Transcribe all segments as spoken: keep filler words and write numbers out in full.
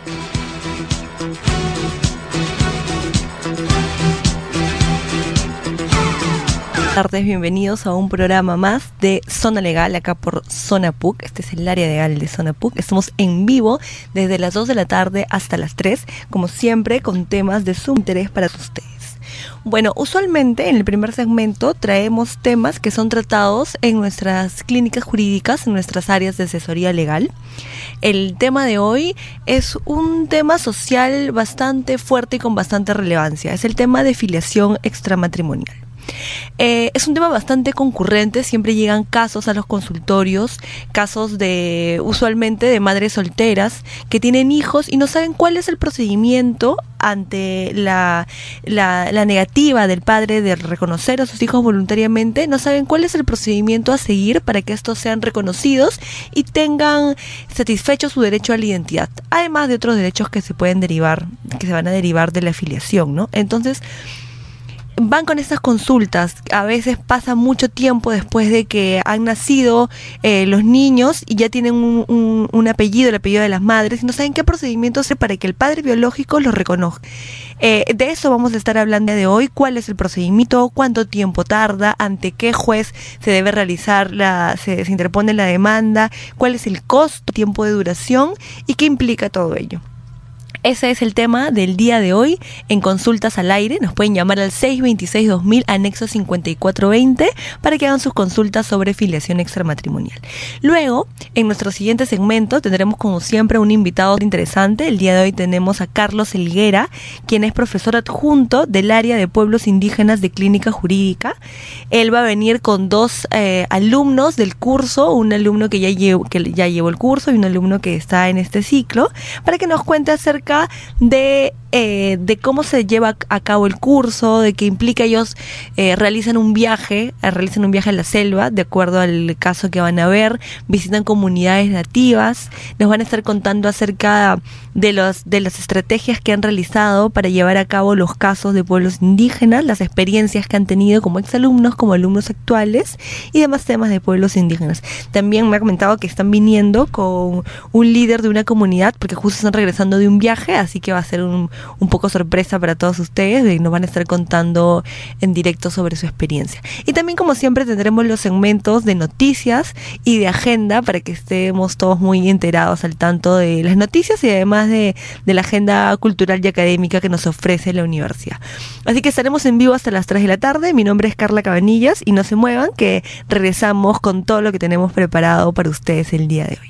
Buenas tardes, bienvenidos a un programa más de Zona Legal, acá por Zona P U C. Este es el área legal de Zona P U C. Estamos en vivo desde las dos de la tarde hasta las tres, como siempre, con temas de su interés para ustedes. Bueno, usualmente en el primer segmento traemos temas que son tratados en nuestras clínicas jurídicas, en nuestras áreas de asesoría legal. El tema de hoy es un tema social bastante fuerte y con bastante relevancia. Es el tema de filiación extramatrimonial. Eh, es un tema bastante concurrente, siempre llegan casos a los consultorios, casos de usualmente de madres solteras que tienen hijos y no saben cuál es el procedimiento ante la, la, la negativa del padre de reconocer a sus hijos voluntariamente. No saben cuál es el procedimiento a seguir para que estos sean reconocidos y tengan satisfecho su derecho a la identidad, además de otros derechos que se pueden derivar, que se van a derivar de la filiación, ¿no? Entonces van con estas consultas, a veces pasa mucho tiempo después de que han nacido eh, los niños y ya tienen un, un, un apellido, el apellido de las madres, y no saben qué procedimiento hacer para que el padre biológico los reconozca. Eh, de eso vamos a estar hablando de hoy, cuál es el procedimiento, cuánto tiempo tarda, ante qué juez se debe realizar, la, se, se interpone la demanda, cuál es el costo, tiempo de duración y qué implica todo ello. Ese es el tema del día de hoy en Consultas al Aire. Nos pueden llamar al seis dos seis dos mil, anexo cincuenta y cuatro veinte, para que hagan sus consultas sobre filiación extramatrimonial. Luego, en nuestro siguiente segmento, tendremos como siempre un invitado interesante. El día de hoy tenemos a Carlos Helguera, quien es profesor adjunto del área de pueblos indígenas de Clínica Jurídica. Él va a venir con dos eh, alumnos del curso, un alumno que ya, llevo, que ya llevó el curso y un alumno que está en este ciclo, para que nos cuente acerca de, eh, de cómo se lleva a cabo el curso, de qué implica. Ellos eh, realizan un viaje, eh, realizan un viaje a la selva, de acuerdo al caso que van a ver, visitan comunidades nativas, nos van a estar contando acerca de, los, de las estrategias que han realizado para llevar a cabo los casos de pueblos indígenas, las experiencias que han tenido como exalumnos, como alumnos actuales y demás temas de pueblos indígenas. También me ha comentado que están viniendo con un líder de una comunidad, porque justo están regresando de un viaje, así que va a ser un, un poco sorpresa para todos ustedes y nos van a estar contando en directo sobre su experiencia. Y también, como siempre, tendremos los segmentos de noticias y de agenda para que estemos todos muy enterados al tanto de las noticias y además de, de la agenda cultural y académica que nos ofrece la universidad. Así que estaremos en vivo hasta las tres de la tarde. Mi nombre es Carla Cabanillas y no se muevan, que regresamos con todo lo que tenemos preparado para ustedes el día de hoy.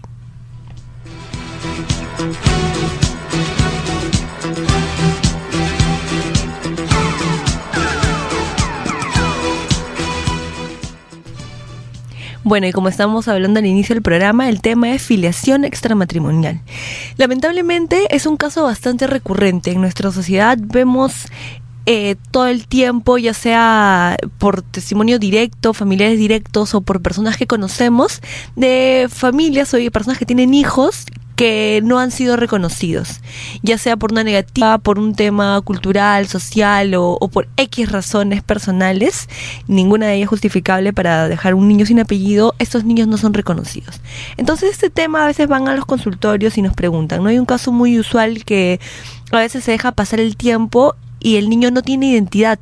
Bueno, y como estamos hablando al inicio del programa, el tema es filiación extramatrimonial. Lamentablemente es un caso bastante recurrente en nuestra sociedad. Vemos eh, todo el tiempo, ya sea por testimonio directo, familiares directos o por personas que conocemos, de familias o de personas que tienen hijos que no han sido reconocidos, ya sea por una negativa, por un tema cultural, social o, o por X razones personales, ninguna de ellas justificable para dejar un niño sin apellido. Estos niños no son reconocidos. Entonces este tema a veces van a los consultorios y nos preguntan, ¿no? Hay un caso muy usual que a veces se deja pasar el tiempo y el niño no tiene identidad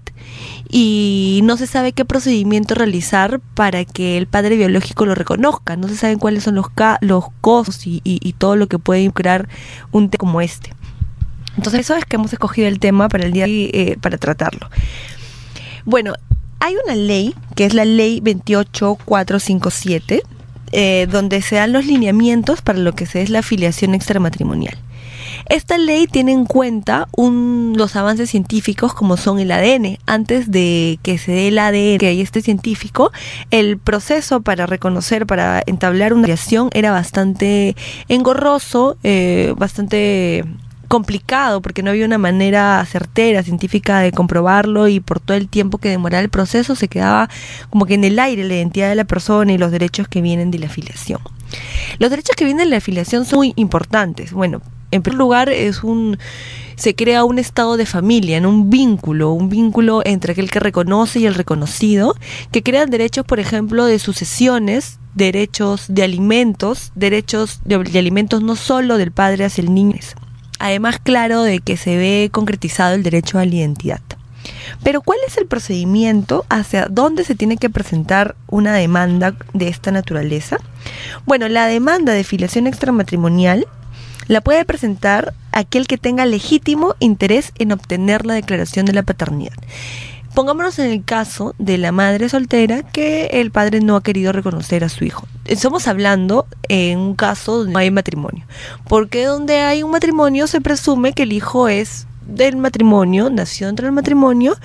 y no se sabe qué procedimiento realizar para que el padre biológico lo reconozca. No se saben cuáles son los, ca- los costos y, y, y todo lo que puede crear un tema como este. Entonces eso es que hemos escogido el tema para el día de hoy, eh, para tratarlo. Bueno, hay una ley que es la ley veintiocho mil cuatrocientos cincuenta y siete, eh, donde se dan los lineamientos para lo que se es la filiación extramatrimonial. Esta ley tiene en cuenta un, los avances científicos como son el A D N. Antes de que se dé el A D N, que hay este científico, el proceso para reconocer, para entablar una filiación era bastante engorroso, eh, bastante complicado, porque no había una manera certera, científica de comprobarlo, y por todo el tiempo que demoraba el proceso se quedaba como que en el aire la identidad de la persona y los derechos que vienen de la filiación. Los derechos que vienen de la filiación son muy importantes. Bueno, en primer lugar, es un se crea un estado de familia, en un vínculo, un vínculo entre aquel que reconoce y el reconocido, que crean derechos, por ejemplo, de sucesiones, derechos de alimentos, derechos de, de alimentos no solo del padre hacia el niño. Además, claro, de que se ve concretizado el derecho a la identidad. Pero ¿cuál es el procedimiento hacia dónde se tiene que presentar una demanda de esta naturaleza? Bueno, la demanda de filiación extramatrimonial la puede presentar aquel que tenga legítimo interés en obtener la declaración de la paternidad. Pongámonos en el caso de la madre soltera que el padre no ha querido reconocer a su hijo. Estamos hablando en un caso donde no hay matrimonio, porque donde hay un matrimonio se presume que el hijo es del matrimonio, nació dentro del matrimonio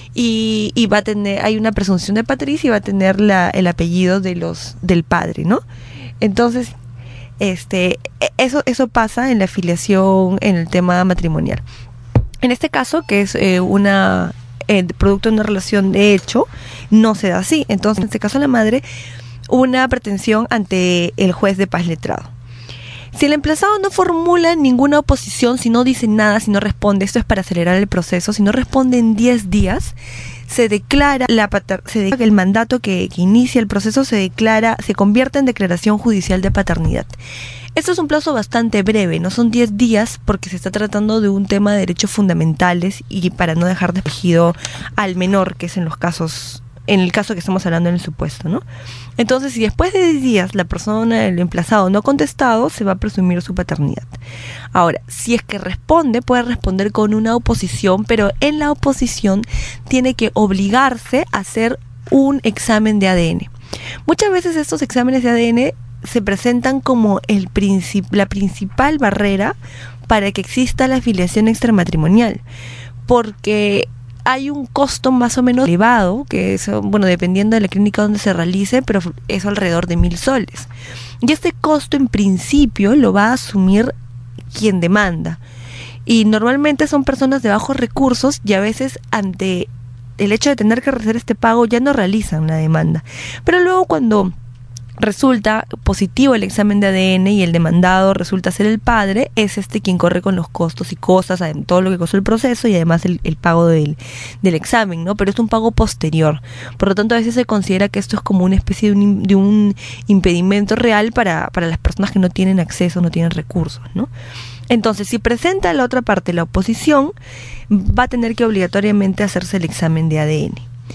y, y va a tener, hay una presunción de patricia y va a tener la, el apellido de los del padre, ¿no? Entonces, este, eso, eso pasa en la filiación en el tema matrimonial. En este caso, que es eh, una eh, producto de una relación de hecho, no se da así. Entonces, en este caso, la madre, una pretensión ante el juez de paz letrado. Si el emplazado no formula ninguna oposición, si no dice nada, si no responde, esto es para acelerar el proceso, si no responde en diez días, se declara la pater- se declara que el mandato que, que inicia el proceso se declara, se convierte en declaración judicial de paternidad. Esto es un plazo bastante breve, no son diez días porque se está tratando de un tema de derechos fundamentales y para no dejar desprotegido al menor, que es en los casos, en el caso que estamos hablando en el supuesto, ¿no? Entonces, si después de diez días la persona, el emplazado, no ha contestado, se va a presumir su paternidad. Ahora, si es que responde, puede responder con una oposición, pero en la oposición tiene que obligarse a hacer un examen de A D N. Muchas veces estos exámenes de A D N se presentan como el princip- la principal barrera para que exista la filiación extramatrimonial, porque hay un costo más o menos elevado, que es, bueno, dependiendo de la clínica donde se realice, pero es alrededor de mil soles. Y este costo en principio lo va a asumir quien demanda. Y normalmente son personas de bajos recursos y a veces ante el hecho de tener que hacer este pago ya no realizan la demanda. Pero luego cuando resulta positivo el examen de A D N y el demandado resulta ser el padre, es este quien corre con los costos y cosas, todo lo que costó el proceso y además el, el pago del, del examen, ¿no? Pero es un pago posterior. Por lo tanto, a veces se considera que esto es como una especie de un, de un impedimento real para, para las personas que no tienen acceso, no tienen recursos, ¿no? Entonces, si presenta la otra parte la oposición, va a tener que obligatoriamente hacerse el examen de A D N.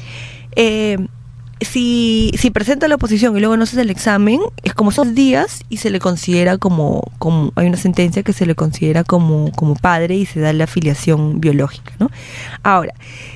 Eh, Si, si presenta la oposición y luego no se hace el examen, es como son días y se le considera como, como hay una sentencia que se le considera como, como padre y se da la filiación biológica, ¿no? Ahora,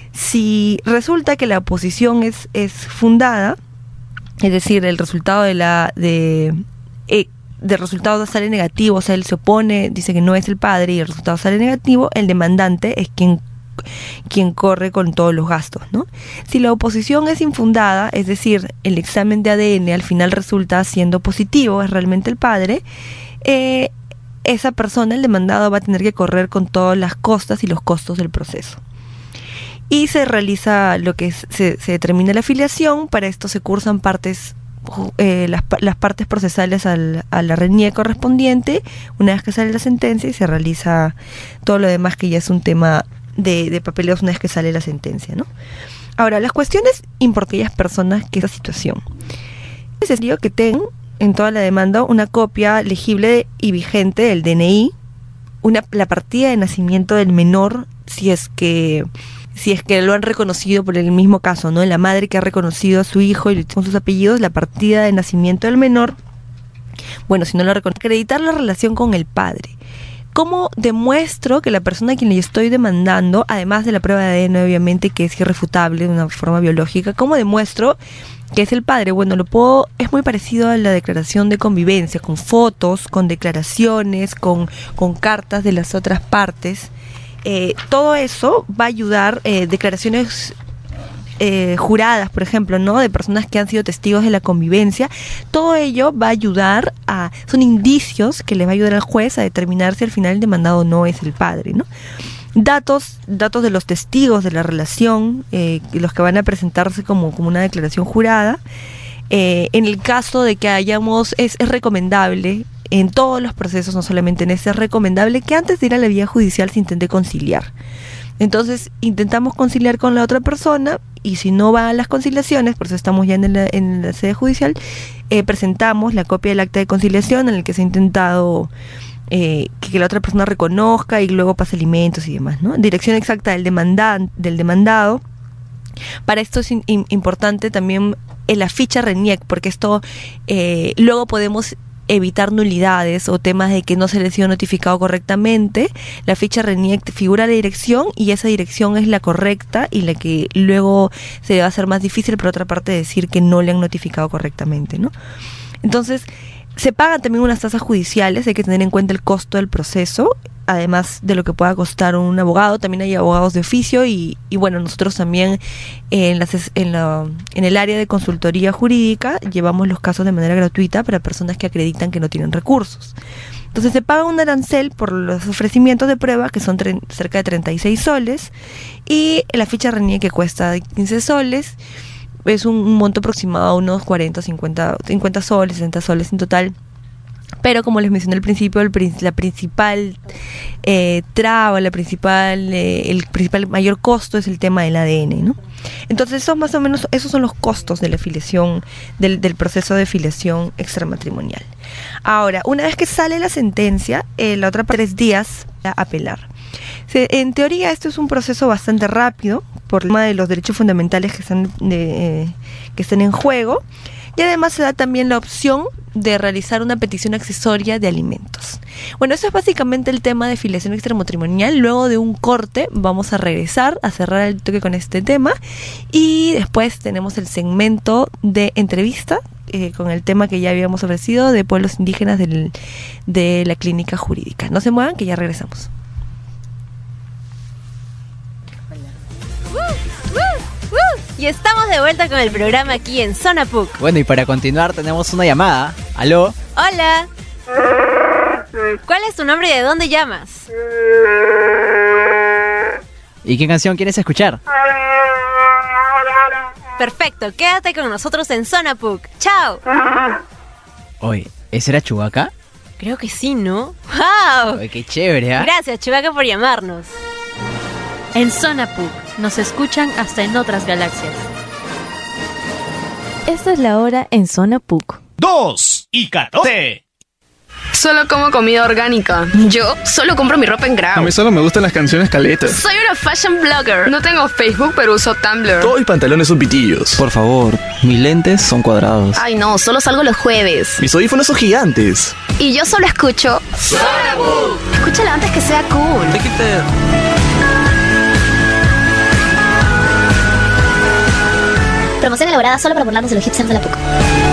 si resulta que la oposición es, es fundada, es decir, el resultado de la de eh, del resultado sale negativo, o sea, él se opone, dice que no es el padre y el resultado sale negativo, el demandante es quien quien corre con todos los gastos, ¿no? Si la oposición es infundada, es decir, el examen de A D N al final resulta siendo positivo, es realmente el padre, eh, esa persona, el demandado, va a tener que correr con todas las costas y los costos del proceso. Y se realiza lo que es, se, se determina la filiación. Para esto se cursan partes Eh, las, las partes procesales al, a la renie correspondiente una vez que sale la sentencia y se realiza todo lo demás que ya es un tema de, de papeleos una vez que sale la sentencia, ¿no? Ahora, las cuestiones importantes de aquellas personas que esta situación es necesario que tengan en toda la demanda una copia legible y vigente del D N I, una, la partida de nacimiento del menor, si es que si es que lo han reconocido por el mismo caso, ¿no? La madre que ha reconocido a su hijo y con sus apellidos, la partida de nacimiento del menor. Bueno, si no lo reconoce, acreditar la relación con el padre. ¿Cómo demuestro que la persona a quien le estoy demandando, además de la prueba de A D N, obviamente, que es irrefutable de una forma biológica, cómo demuestro que es el padre? Bueno, lo puedo, es muy parecido a la declaración de convivencia, con fotos, con declaraciones, con, con cartas de las otras partes. Eh, todo eso va a ayudar, eh, declaraciones eh, juradas, por ejemplo, ¿no? De personas que han sido testigos de la convivencia. Todo ello va a ayudar a, son indicios que le va a ayudar al juez a determinar si al final el demandado no es el padre, ¿no? Datos, datos de los testigos de la relación, eh, los que van a presentarse como, como una declaración jurada. Eh, en el caso de que hayamos, es, es recomendable en todos los procesos, no solamente en este, es recomendable que antes de ir a la vía judicial se intente conciliar. Entonces intentamos conciliar con la otra persona y si no va a las conciliaciones, por eso estamos ya en la, en la sede judicial, eh, presentamos la copia del acta de conciliación en el que se ha intentado eh, que, que la otra persona reconozca y luego pase alimentos y demás, ¿no? Dirección exacta del, demandan, del demandado. Para esto es in, in, importante también eh, la ficha RENIEC, porque esto eh, luego podemos evitar nulidades o temas de que no se les ha sido notificado correctamente. La ficha RENIEC figura la dirección y esa dirección es la correcta y la que luego se le va a hacer más difícil, por otra parte, decir que no le han notificado correctamente, ¿no? Entonces, se pagan también unas tasas judiciales, hay que tener en cuenta el costo del proceso, además de lo que pueda costar un abogado. También hay abogados de oficio y, y bueno, nosotros también en, las, en, la, en el área de consultoría jurídica llevamos los casos de manera gratuita para personas que acreditan que no tienen recursos. Entonces se paga un arancel por los ofrecimientos de prueba, que son tre- cerca de treinta y seis soles, y la ficha RENIEC, que cuesta quince soles. Es un, un monto aproximado, unos cuarenta, cincuenta, cincuenta soles, sesenta soles en total. Pero como les mencioné al principio, el, la principal eh, traba, la principal, eh, el principal mayor costo es el tema del A D N, ¿no? Entonces esos más o menos, esos son los costos de la filiación, del, del proceso de filiación extramatrimonial. Ahora, una vez que sale la sentencia, eh, la otra tres días a apelar. Se, en teoría esto es un proceso bastante rápido por el tema de los derechos fundamentales que están, de, eh, que están en juego, y además se da también la opción de realizar una petición accesoria de alimentos. Bueno, eso es básicamente el tema de filiación extramatrimonial. Luego de un corte vamos a regresar a cerrar el toque con este tema y después tenemos el segmento de entrevista eh, con el tema que ya habíamos ofrecido de pueblos indígenas del, de la clínica jurídica. No se muevan, que ya regresamos. Y estamos de vuelta con el programa aquí en Zona P U C. Bueno, y para continuar tenemos una llamada. ¿Aló? Hola. ¿Cuál es tu nombre y de dónde llamas? ¿Y qué canción quieres escuchar? Perfecto, quédate con nosotros en Zona P U C. ¡Chao! Oye, ¿ese era Chewbacca? Creo que sí, ¿no? ¡Wow! Oye, qué chévere, ¿eh? Gracias, Chewbacca, por llamarnos. En Zona P U C nos escuchan hasta en otras galaxias. Esta es la hora en Zona P U C. Dos y catorce. Solo como comida orgánica. Yo solo compro mi ropa en Grau. A mí solo me gustan las canciones caletas. Soy una fashion blogger. No tengo Facebook, pero uso Tumblr. Todos mis pantalones son pitillos. Por favor, mis lentes son cuadrados. Ay no, solo salgo los jueves. Mis audífonos son gigantes. Y yo solo escucho Zona P U C. Escúchalo antes que sea cool. Promoción elaborada solo para burlarnos de los hipsters de la P U C.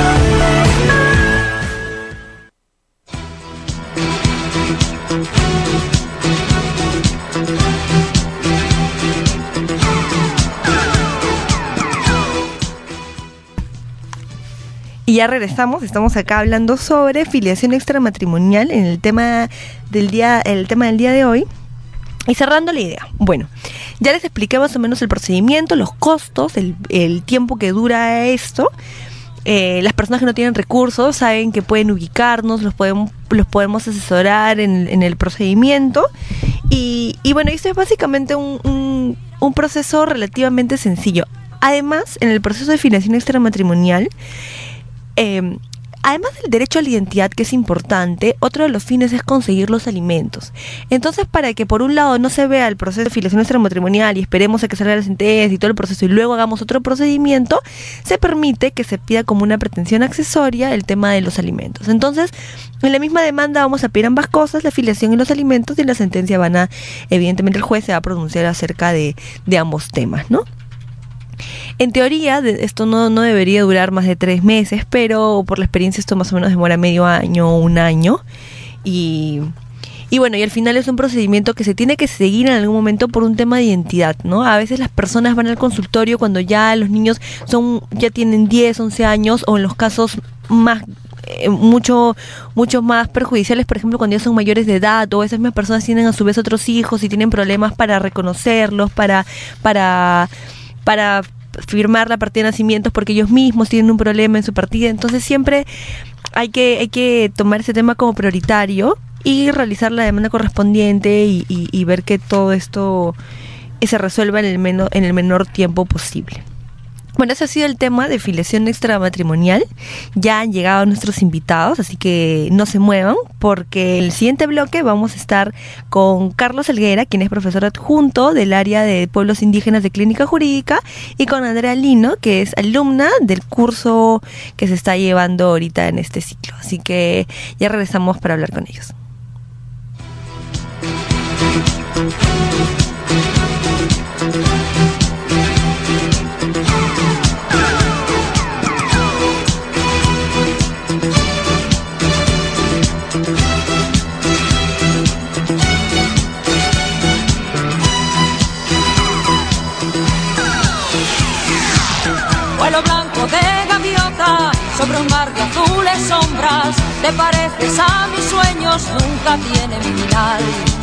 Y ya regresamos, estamos acá hablando sobre filiación extramatrimonial en el tema del día, el tema del día de hoy. Y cerrando la idea, bueno, ya les expliqué más o menos el procedimiento, los costos, el, el tiempo que dura esto. Eh, las personas que no tienen recursos saben que pueden ubicarnos, los podemos, los podemos asesorar en, en el procedimiento. Y, y bueno, esto es básicamente un, un, un proceso relativamente sencillo. Además, en el proceso de filiación extramatrimonial, eh, además del derecho a la identidad, que es importante, otro de los fines es conseguir los alimentos. Entonces, para que por un lado no se vea el proceso de filiación extramatrimonial y esperemos a que salga la sentencia y todo el proceso y luego hagamos otro procedimiento, se permite que se pida como una pretensión accesoria el tema de los alimentos. Entonces, en la misma demanda vamos a pedir ambas cosas, la filiación y los alimentos, y en la sentencia van a, evidentemente el juez se va a pronunciar acerca de, de ambos temas, ¿no? En teoría, de, esto no, no debería durar más de tres meses, pero por la experiencia esto más o menos demora medio año o un año. Y, y bueno, y al final es un procedimiento que se tiene que seguir en algún momento por un tema de identidad, ¿no? A veces las personas van al consultorio cuando ya los niños son ya tienen diez, once años, o en los casos más eh, mucho mucho más perjudiciales, por ejemplo, cuando ya son mayores de edad, o esas mismas personas tienen a su vez otros hijos y tienen problemas para reconocerlos, para para para firmar la partida de nacimientos porque ellos mismos tienen un problema en su partida. Entonces siempre hay que hay que tomar ese tema como prioritario y realizar la demanda correspondiente y, y, y ver que todo esto se resuelva en el, menor, en el menor tiempo posible. Bueno, ese ha sido el tema de filiación extramatrimonial. Ya han llegado nuestros invitados, así que no se muevan, porque en el siguiente bloque vamos a estar con Carlos Helguera, quien es profesor adjunto del área de pueblos indígenas de Clínica Jurídica, y con Andrea Lino, que es alumna del curso que se está llevando ahorita en este ciclo. Así que ya regresamos para hablar con ellos. Vuelo blanco de gaviota sobre un mar de azules sombras, te pareces a mis sueños, nunca tienen final.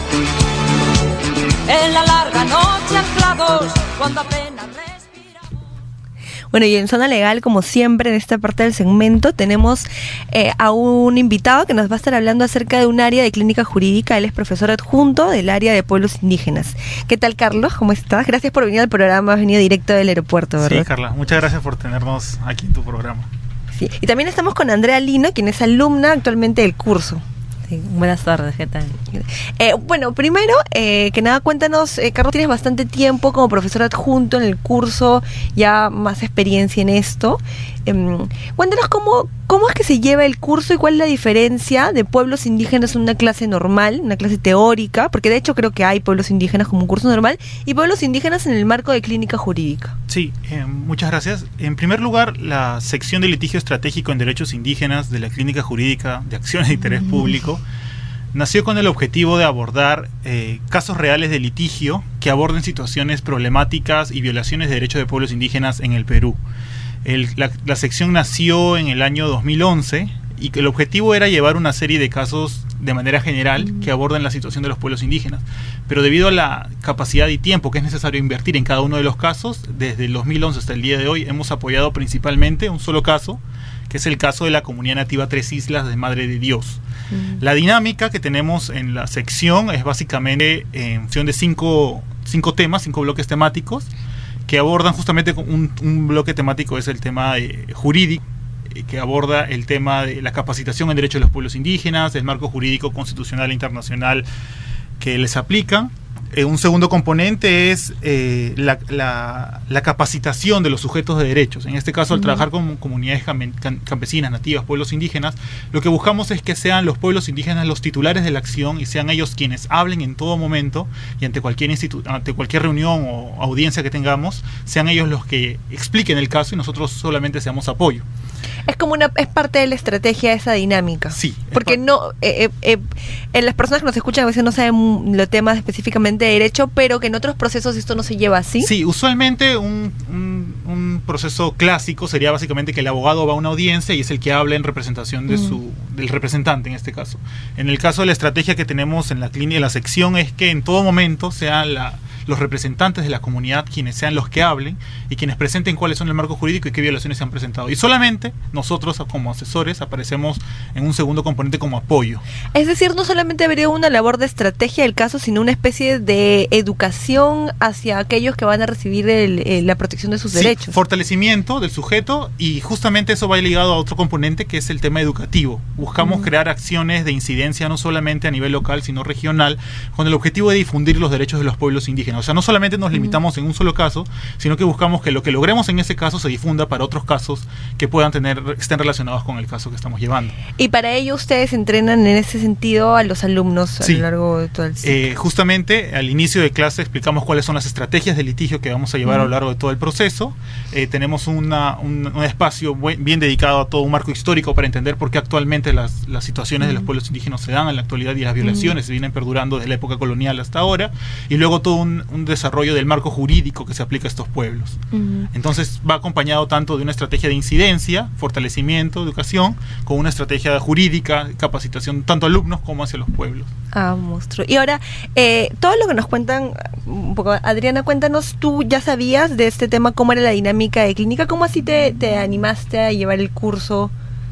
En la larga noche anclados, cuando apenas respiras. Bueno, y en Zona Legal, como siempre, en esta parte del segmento, tenemos eh, a un invitado que nos va a estar hablando acerca de un área de clínica jurídica. Él es profesor adjunto del área de pueblos indígenas. ¿Qué tal, Carlos? ¿Cómo estás? Gracias por venir al programa. Has venido directo del aeropuerto, ¿verdad? Sí, Carla. Muchas gracias por tenernos aquí en tu programa. Sí. Y también estamos con Andrea Lino, quien es alumna actualmente del curso. Sí, buenas tardes, ¿qué tal? Eh, bueno, primero, eh, que nada, cuéntanos, eh, Carlos, tienes bastante tiempo como profesor adjunto en el curso, ya más experiencia en esto. Eh, cuéntanos cómo, cómo es que se lleva el curso y cuál es la diferencia de pueblos indígenas en una clase normal, una clase teórica, porque de hecho creo que hay pueblos indígenas como un curso normal, y pueblos indígenas en el marco de clínica jurídica. Sí, eh, muchas gracias. En primer lugar, la sección de litigio estratégico en derechos indígenas de la Clínica Jurídica de Acciones de Interés Público nació con el objetivo de abordar eh, casos reales de litigio que aborden situaciones problemáticas y violaciones de derechos de pueblos indígenas en el Perú. El, la, la sección nació en el año dos mil once y que el objetivo era llevar una serie de casos de manera general que aborden la situación de los pueblos indígenas. Pero debido a la capacidad y tiempo que es necesario invertir en cada uno de los casos, desde el dos mil once hasta el día de hoy hemos apoyado principalmente un solo caso, que es el caso de la comunidad nativa Tres Islas de Madre de Dios. Mm. La dinámica que tenemos en la sección es básicamente en función de cinco, cinco temas, cinco bloques temáticos, que abordan justamente un, un bloque temático es el tema eh, jurídico, eh, que aborda el tema de la capacitación en derechos de los pueblos indígenas, el marco jurídico constitucional e internacional que les aplican. Eh, un segundo componente es eh, la, la, la capacitación de los sujetos de derechos. En este caso, al uh-huh. trabajar con comunidades campesinas, nativas, pueblos indígenas, lo que buscamos es que sean los pueblos indígenas los titulares de la acción y sean ellos quienes hablen en todo momento y ante cualquier institu- ante cualquier reunión o audiencia que tengamos, sean ellos los que expliquen el caso y nosotros solamente seamos apoyo. Es como una, es parte de la estrategia de esa dinámica. Sí. Porque no, eh, eh, eh, las personas que nos escuchan a veces no saben los temas específicamente de derecho, pero que en otros procesos esto no se lleva así. Sí, usualmente un, un, un proceso clásico sería básicamente que el abogado va a una audiencia y es el que habla en representación de mm. su, del representante en este caso. En el caso de la estrategia que tenemos en la clínica, en la sección, es que en todo momento sean la los representantes de la comunidad quienes sean los que hablen y quienes presenten cuáles son el marco jurídico y qué violaciones se han presentado. Y solamente nosotros como asesores aparecemos en un segundo componente como apoyo. Es decir, no solamente habría una labor de estrategia del caso, sino una especie de educación hacia aquellos que van a recibir el, el, la protección de sus sí, derechos. Fortalecimiento del sujeto, y justamente eso va ligado a otro componente que es el tema educativo. Buscamos uh-huh. crear acciones de incidencia no solamente a nivel local, sino regional, con el objetivo de difundir los derechos de los pueblos indígenas. O sea, no solamente nos limitamos en un solo caso, sino que buscamos que lo que logremos en ese caso se difunda para otros casos que puedan tener, estén relacionados con el caso que estamos llevando. Y para ello ustedes entrenan en ese sentido a los alumnos a sí. lo largo de todo el ciclo. Eh, justamente al inicio de clase explicamos cuáles son las estrategias de litigio que vamos a llevar uh-huh. a lo largo de todo el proceso. Eh, tenemos una, un, un espacio buen, bien dedicado a todo un marco histórico para entender por qué actualmente las, las situaciones uh-huh. de los pueblos indígenas se dan en la actualidad y las violaciones uh-huh. se vienen perdurando desde la época colonial hasta ahora, y luego todo un un desarrollo del marco jurídico que se aplica a estos pueblos. Uh-huh. Entonces va acompañado tanto de una estrategia de incidencia, fortalecimiento, educación, con una estrategia jurídica, capacitación tanto a alumnos como hacia los pueblos. Ah, monstruo. Y ahora, eh, todo lo que nos cuentan, un poco, Adriana, cuéntanos, tú ya sabías de este tema, cómo era la dinámica de clínica, cómo así te, te animaste a llevar el curso,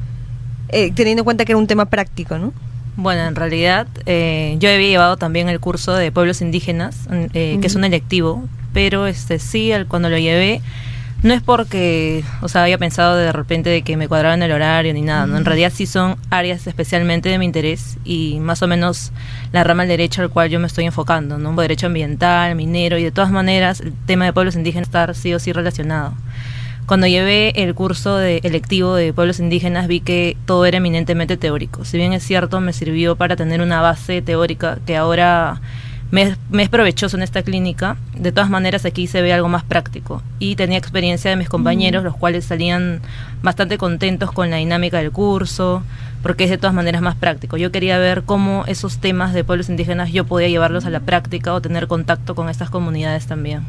eh, teniendo en cuenta que era un tema práctico, ¿no? Bueno, en realidad eh, yo había llevado también el curso de pueblos indígenas, eh, uh-huh. que es un electivo, pero este sí, al, cuando lo llevé No es porque, o sea, haya pensado de repente de que me cuadraba en el horario ni nada, ¿no? En realidad sí son áreas especialmente de mi interés y más o menos la rama del derecho al cual yo me estoy enfocando, ¿no? Derecho ambiental, minero, y de todas maneras el tema de pueblos indígenas está sí o sí relacionado. Cuando llevé el curso de electivo de pueblos indígenas vi que todo era eminentemente teórico. Si bien es cierto, me sirvió para tener una base teórica que ahora me es, me es provechoso en esta clínica. De todas maneras, aquí se ve algo más práctico. Y tenía experiencia de mis compañeros, mm. los cuales salían bastante contentos con la dinámica del curso, porque es de todas maneras más práctico. Yo quería ver cómo esos temas de pueblos indígenas yo podía llevarlos a la práctica o tener contacto con estas comunidades también.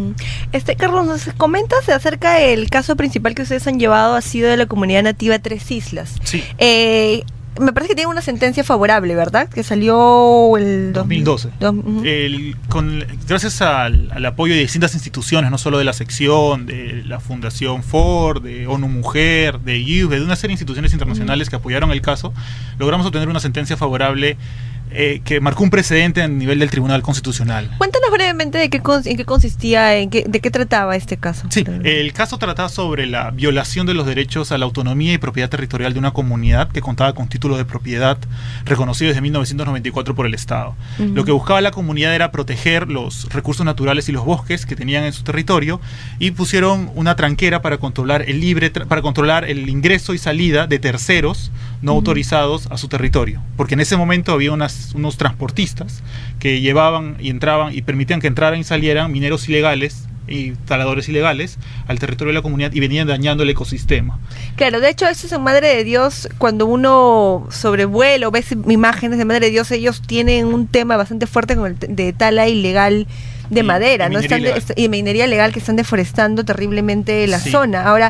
Este, Carlos, nos comentas acerca del caso principal que ustedes han llevado, ha sido de la comunidad nativa Tres Islas. Sí. Eh, me parece que tiene una sentencia favorable, ¿verdad? Que salió el dos mil doce. Do, uh-huh. el, con, gracias al, al apoyo de distintas instituciones, no solo de la sección, de la Fundación Ford, de ONU Mujer, de I U, de una serie de instituciones internacionales uh-huh. que apoyaron el caso, logramos obtener una sentencia favorable Eh, que marcó un precedente a nivel del Tribunal Constitucional. Cuéntanos brevemente de qué, en qué consistía, en qué, de qué trataba este caso. Sí, el caso trataba sobre la violación de los derechos a la autonomía y propiedad territorial de una comunidad que contaba con título de propiedad reconocido desde mil novecientos noventa y cuatro por el Estado. Uh-huh. Lo que buscaba la comunidad era proteger los recursos naturales y los bosques que tenían en su territorio y pusieron una tranquera para controlar el libre tra- para controlar el ingreso y salida de terceros no uh-huh. autorizados a su territorio, porque en ese momento había unas unos transportistas que llevaban y entraban y permitían que entraran y salieran mineros ilegales y taladores ilegales al territorio de la comunidad y venían dañando el ecosistema. Claro, de hecho eso es en Madre de Dios, cuando uno sobrevuela o ve imágenes de Madre de Dios, ellos tienen un tema bastante fuerte con el t- de tala ilegal de y, madera, y ¿no? Están de, y minería ilegal, que están deforestando terriblemente la sí. zona. Ahora,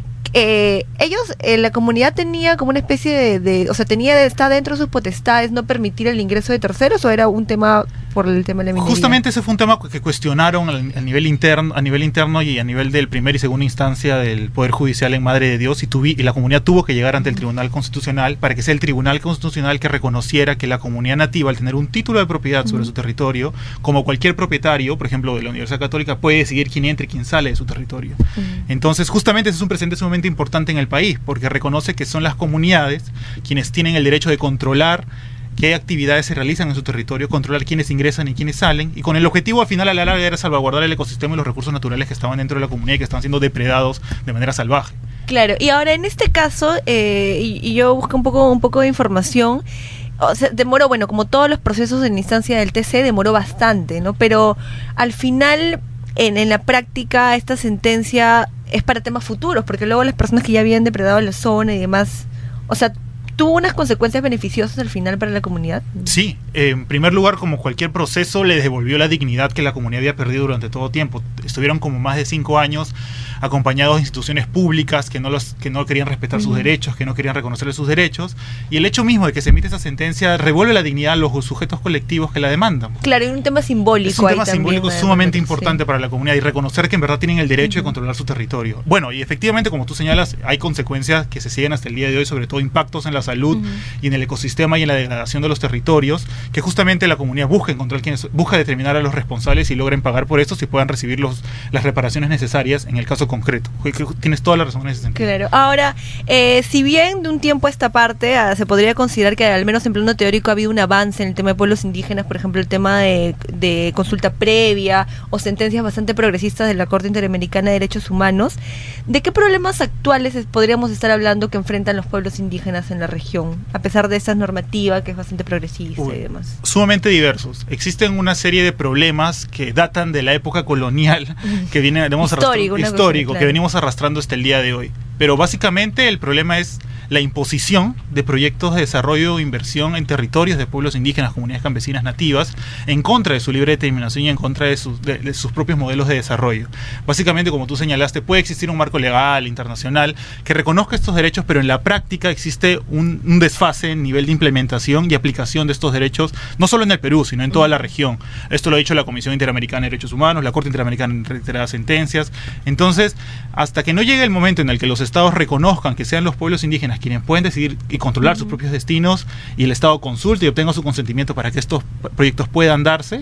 Eh, ellos, eh, la comunidad tenía como una especie de, de o sea, tenía de, está dentro de sus potestades no permitir el ingreso de terceros, o era un tema por el tema de la minería. Justamente ese fue un tema que cuestionaron al, al nivel interno, a nivel interno y a nivel del primer y segunda instancia del Poder Judicial en Madre de Dios, y, tuvi, y la comunidad tuvo que llegar ante el Tribunal Constitucional para que sea el Tribunal Constitucional que reconociera que la comunidad nativa, al tener un título de propiedad sobre uh-huh. su territorio, como cualquier propietario, por ejemplo de la Universidad Católica, puede decidir quién entra y quién sale de su territorio. Uh-huh. Entonces, justamente ese es un precedente sumamente importante en el país, porque reconoce que son las comunidades quienes tienen el derecho de controlar qué actividades se realizan en su territorio, controlar quiénes ingresan y quiénes salen, y con el objetivo al final a la larga era salvaguardar el ecosistema y los recursos naturales que estaban dentro de la comunidad y que estaban siendo depredados de manera salvaje. Claro, y ahora en este caso, eh, y, y yo busqué un poco, un poco de información. O sea, demoró, bueno, como todos los procesos en instancia del T C, demoró bastante, ¿no? Pero al final, en, en la práctica, esta sentencia es para temas futuros, porque luego las personas que ya habían depredado la zona y demás, o sea, ¿tuvo unas consecuencias beneficiosas al final para la comunidad? Sí, eh, en primer lugar, como cualquier proceso, le devolvió la dignidad que la comunidad había perdido durante todo tiempo. Estuvieron como más de cinco años acompañados de instituciones públicas que no los que no querían respetar uh-huh. sus derechos, que no querían reconocerle sus derechos, y el hecho mismo de que se emite esa sentencia revuelve la dignidad a los sujetos colectivos que la demandan. Claro, y un tema simbólico. Es un tema ahí simbólico también, sumamente sí. importante para la comunidad, y reconocer que en verdad tienen el derecho uh-huh. de controlar su territorio. Bueno, y efectivamente, como tú señalas, hay consecuencias que se siguen hasta el día de hoy, sobre todo impactos en la salud uh-huh. y en el ecosistema y en la degradación de los territorios, que justamente la comunidad busca encontrar quienes, busca determinar a los responsables y logren pagar por esto, si puedan recibir los, las reparaciones necesarias en el caso concreto. Tienes toda la razón en ese sentido. Claro. Ahora, eh, si bien de un tiempo a esta parte ah, se podría considerar que al menos en plano teórico ha habido un avance en el tema de pueblos indígenas, por ejemplo, el tema de, de consulta previa o sentencias bastante progresistas de la Corte Interamericana de Derechos Humanos, ¿de qué problemas actuales podríamos estar hablando que enfrentan los pueblos indígenas en la región, a pesar de esa normativa que es bastante progresista Uy, y demás? Sumamente diversos. Existen una serie de problemas que datan de la época colonial, que viene, venimos histórico, arrastr- histórico claro. que venimos arrastrando hasta el día de hoy. Pero básicamente el problema es la imposición de proyectos de desarrollo e inversión en territorios de pueblos indígenas, comunidades campesinas nativas, en contra de su libre determinación y en contra de sus, de, de sus propios modelos de desarrollo. Básicamente, como tú señalaste, puede existir un marco legal, internacional, que reconozca estos derechos, pero en la práctica existe un, un desfase en nivel de implementación y aplicación de estos derechos, no solo en el Perú, sino en toda la región. Esto lo ha dicho la Comisión Interamericana de Derechos Humanos, la Corte Interamericana en reiteradas sentencias. Entonces, hasta que no llegue el momento en el que los estados reconozcan que sean los pueblos indígenas quienes pueden decidir y controlar uh-huh. sus propios destinos, y el Estado consulte y obtenga su consentimiento para que estos proyectos puedan darse,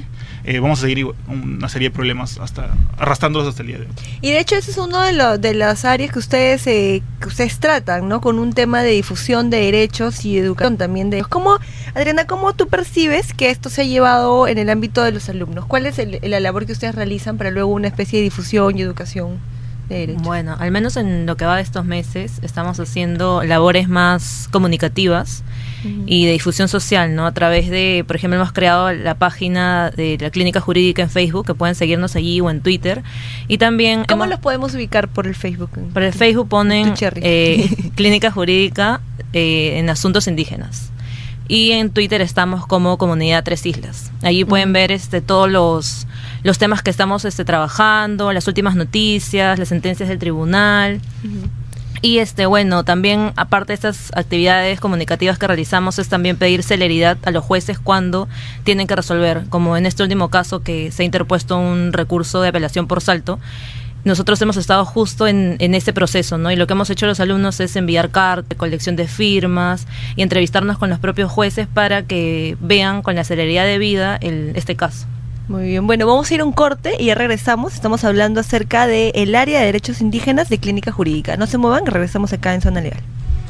eh, vamos a seguir una serie de problemas hasta arrastrándolos hasta el día de hoy. Y de hecho ese es uno de, lo, de las áreas que ustedes eh, que ustedes tratan, ¿no? Con un tema de difusión de derechos y educación también de... ¿Cómo, Adriana, cómo tú percibes que esto se ha llevado en el ámbito de los alumnos? ¿Cuál es el, la labor que ustedes realizan para luego una especie de difusión y educación de derechos? Bueno, al menos en lo que va de estos meses estamos haciendo labores más comunicativas uh-huh. y de difusión social, ¿no? A través de, por ejemplo, hemos creado la página de la Clínica Jurídica en Facebook, que pueden seguirnos allí, o en Twitter. Y también... ¿Cómo hemos, los podemos ubicar por el Facebook? Por el Facebook ponen eh, Clínica Jurídica eh, en Asuntos Indígenas. Y en Twitter estamos como Comunidad Tres Islas. Allí pueden uh-huh. ver este todos los... los temas que estamos este, trabajando, las últimas noticias, las sentencias del tribunal. Uh-huh. Y este bueno, también aparte de estas actividades comunicativas que realizamos, es también pedir celeridad a los jueces cuando tienen que resolver, como en este último caso que se ha interpuesto un recurso de apelación por salto. Nosotros hemos estado justo en, en ese proceso, ¿no? Y lo que hemos hecho los alumnos es enviar cartas, colección de firmas y entrevistarnos con los propios jueces para que vean con la celeridad debida el, este caso. Muy bien, bueno, vamos a ir a un corte y ya regresamos. Estamos hablando acerca del área de derechos indígenas de Clínica Jurídica. No se muevan, regresamos acá en Zona Legal.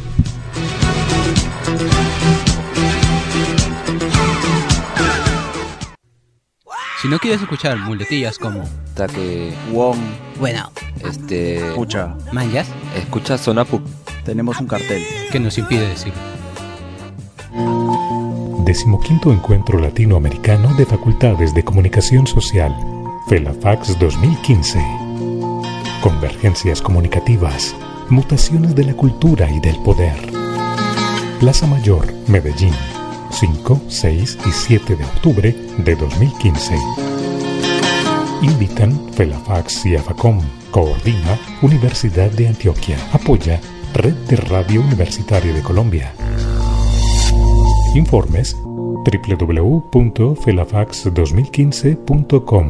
Si no quieres escuchar muletillas como Taque, Wong, bueno, este, escucha, manjas, escucha Zona Puc. Tenemos un cartel que nos impide decir. Decimoquinto Encuentro Latinoamericano de Facultades de Comunicación Social, FELAFAX dos mil quince. Convergencias comunicativas, mutaciones de la cultura y del poder. Plaza Mayor, Medellín, cinco, seis y siete de octubre de dos mil quince. Invitan FELAFAX y AFACOM. Coordina Universidad de Antioquia. Apoya Red de Radio Universitaria de Colombia. Informes doble u doble u doble u punto felafax dos mil quince punto com.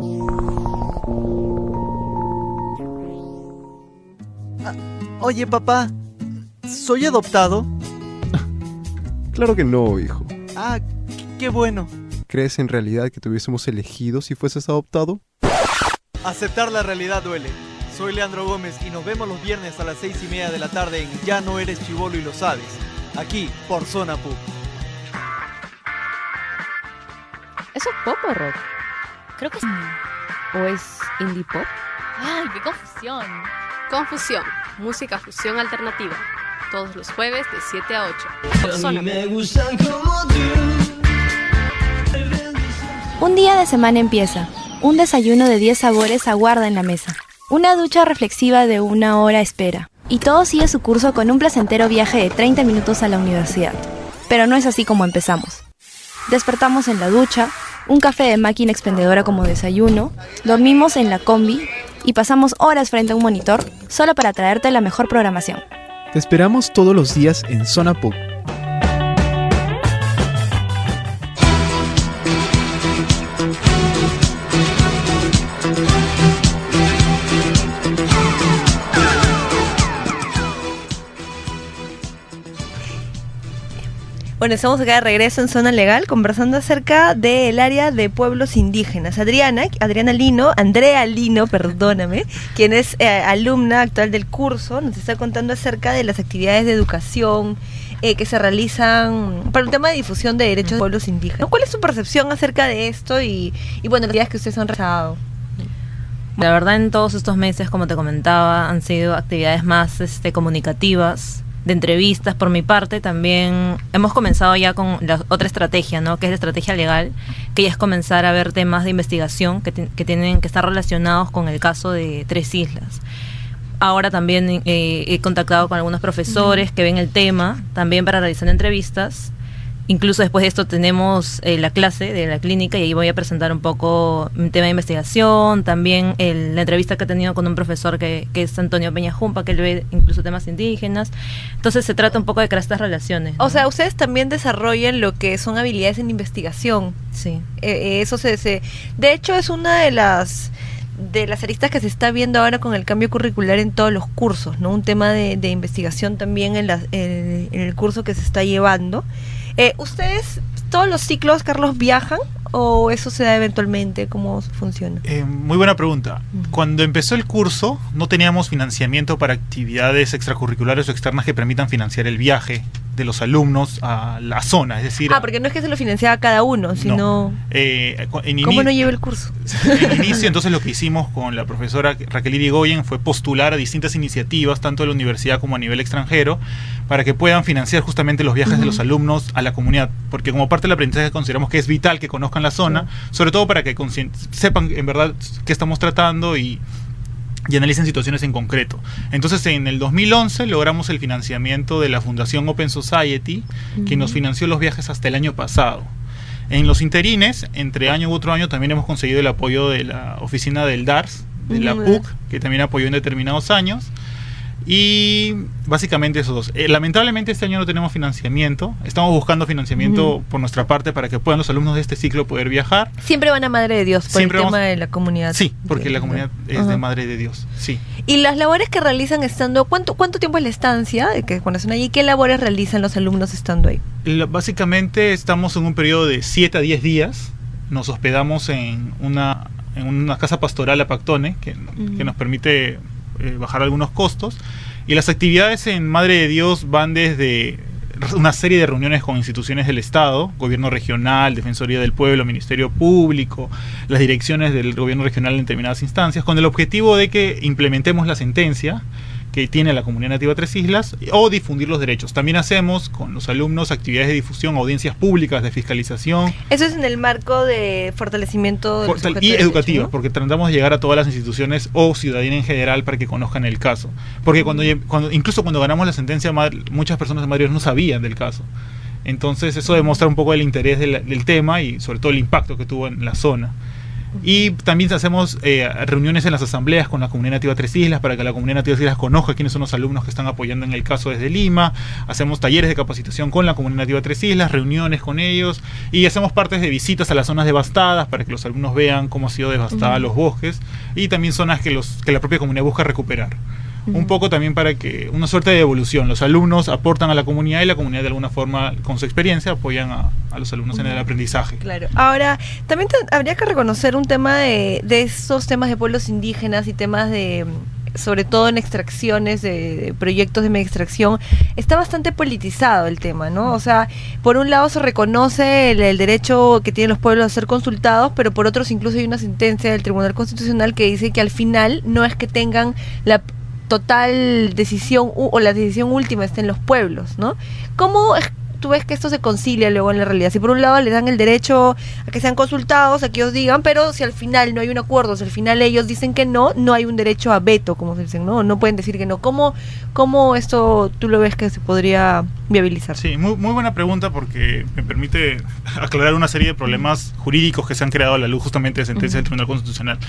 Ah, oye, papá, ¿soy adoptado? Claro que no, hijo. Ah, qué bueno. ¿Crees en realidad que te hubiésemos elegido si fueses adoptado? Aceptar la realidad duele. Soy Leandro Gómez y nos vemos los viernes a las seis y media de la tarde en Ya no eres chibolo y lo sabes. Aquí, por Zona Puc. ¿Eso es pop o rock? Creo que sí. ¿O es indie pop? ¡Ay, qué confusión! Confusión, música fusión alternativa. Todos los jueves de siete a ocho. Zona Puc. Un día de semana empieza. Un desayuno de diez sabores aguarda en la mesa. Una ducha reflexiva de una hora espera. Y todo sigue su curso con un placentero viaje de treinta minutos a la universidad. Pero no es así como empezamos. Despertamos en la ducha, un café de máquina expendedora como desayuno, dormimos en la combi y pasamos horas frente a un monitor solo para traerte la mejor programación. Te esperamos todos los días en Zona Puc. Bueno, estamos acá de regreso en Zona Legal conversando acerca del área de pueblos indígenas. Adriana, Adriana Lino, Andrea Lino, perdóname, quien es eh, alumna actual del curso, nos está contando acerca de las actividades de educación eh, que se realizan para un tema de difusión de derechos de pueblos indígenas. ¿Cuál es su percepción acerca de esto y, y bueno, las actividades que ustedes han realizado? La verdad, en todos estos meses, como te comentaba, han sido actividades más este, comunicativas, de entrevistas. Por mi parte también hemos comenzado ya con la otra estrategia, ¿no? Que es la estrategia legal, que ya es comenzar a ver temas de investigación que, te, que tienen que estar relacionados con el caso de Tres Islas. Ahora también eh, he contactado con algunos profesores uh-huh. que ven el tema también para realizar entrevistas. Incluso después de esto tenemos eh, la clase de la clínica y ahí voy a presentar un poco un tema de investigación, también el, la entrevista que he tenido con un profesor que, que es Antonio Peña Jumpa, que él ve incluso temas indígenas. Entonces se trata un poco de crear estas relaciones, ¿no? O sea, ustedes también desarrollan lo que son habilidades en investigación. Sí. Eh, eso se, se... De hecho, es una de las... de las aristas que se está viendo ahora con el cambio curricular en todos los cursos, ¿no? Un tema de, de investigación también en, la, en, en el curso que se está llevando. Eh, ¿Ustedes, todos los ciclos, Carlos, viajan o eso se da eventualmente? ¿Cómo funciona? Eh, muy buena pregunta. Uh-huh. Cuando empezó el curso no teníamos financiamiento para actividades extracurriculares o externas que permitan financiar el viaje de los alumnos a la zona, es decir... Ah, porque no es que se lo financiaba cada uno, sino... No. Eh, en ¿Cómo no lleva el curso? En inicio, entonces, lo que hicimos con la profesora Raquel Irigoyen fue postular a distintas iniciativas, tanto de la universidad como a nivel extranjero, para que puedan financiar justamente los viajes uh-huh. de los alumnos a la comunidad, porque como parte del aprendizaje consideramos que es vital que conozcan la zona, sí. sobre todo para que sepan en verdad qué estamos tratando y... y analicen situaciones en concreto. Entonces, en el dos mil once logramos el financiamiento de la Fundación Open Society, uh-huh. que nos financió los viajes hasta el año pasado. En los interines, entre año u otro año, también hemos conseguido el apoyo de la oficina del D A R S, de la P U C, que también apoyó en determinados años. Y básicamente esos dos. Eh, lamentablemente este año no tenemos financiamiento. Estamos buscando financiamiento uh-huh. por nuestra parte para que puedan los alumnos de este ciclo poder viajar. Siempre van a Madre de Dios por Siempre el tema vamos... de la comunidad. Sí, porque la comunidad es uh-huh. de Madre de Dios. Sí. Y las labores que realizan estando, ¿cuánto cuánto tiempo es la estancia de que cuando están allí? ¿Qué labores realizan los alumnos estando ahí? La, básicamente estamos en un periodo de siete a diez días. Nos hospedamos en una en una casa pastoral a Pactone que, uh-huh. que nos permite Eh, bajar algunos costos, y las actividades en Madre de Dios van desde una serie de reuniones con instituciones del Estado, gobierno regional, Defensoría del Pueblo, Ministerio Público, las direcciones del gobierno regional en determinadas instancias, con el objetivo de que implementemos la sentencia que tiene la comunidad nativa Tres Islas o difundir los derechos. También hacemos con los alumnos actividades de difusión, audiencias públicas de fiscalización. Eso es en el marco de fortalecimiento de Fortal y educativa, ¿no? Porque tratamos de llegar a todas las instituciones o ciudadanía en general para que conozcan el caso. Porque cuando, cuando incluso cuando ganamos la sentencia, muchas personas de Madrid no sabían del caso. Entonces eso demuestra un poco el interés del, del tema y sobre todo el impacto que tuvo en la zona. Y también hacemos eh, reuniones en las asambleas con la comunidad nativa Tres Islas para que la comunidad nativa Tres Islas conozca quiénes son los alumnos que están apoyando en el caso desde Lima. Hacemos talleres de capacitación con la comunidad nativa Tres Islas, reuniones con ellos, y hacemos partes de visitas a las zonas devastadas para que los alumnos vean cómo ha sido devastada uh-huh. los bosques, y también zonas que, los, que la propia comunidad busca recuperar. Un poco también para que una suerte de evolución. Los alumnos aportan a la comunidad y la comunidad de alguna forma con su experiencia apoyan a, a los alumnos uh-huh. en el aprendizaje. Claro. Ahora, también te, habría que reconocer un tema de, de esos temas de pueblos indígenas y temas de, sobre todo en extracciones, de, de proyectos de mega extracción, está bastante politizado el tema, ¿no? O sea, por un lado se reconoce el, el derecho que tienen los pueblos a ser consultados, pero por otros incluso hay una sentencia del Tribunal Constitucional que dice que al final no es que tengan la total decisión o la decisión última está en los pueblos, ¿no? ¿Cómo es, tú ves que esto se concilia luego en la realidad? Si por un lado les dan el derecho a que sean consultados, a que ellos digan, pero si al final no hay un acuerdo, si al final ellos dicen que no, no hay un derecho a veto, como se dicen, ¿no? No pueden decir que no. ¿Cómo, cómo esto tú lo ves que se podría viabilizar? Sí, muy, muy buena pregunta, porque me permite aclarar una serie de problemas jurídicos que se han creado a la luz justamente de sentencia uh-huh. del Tribunal Constitucional.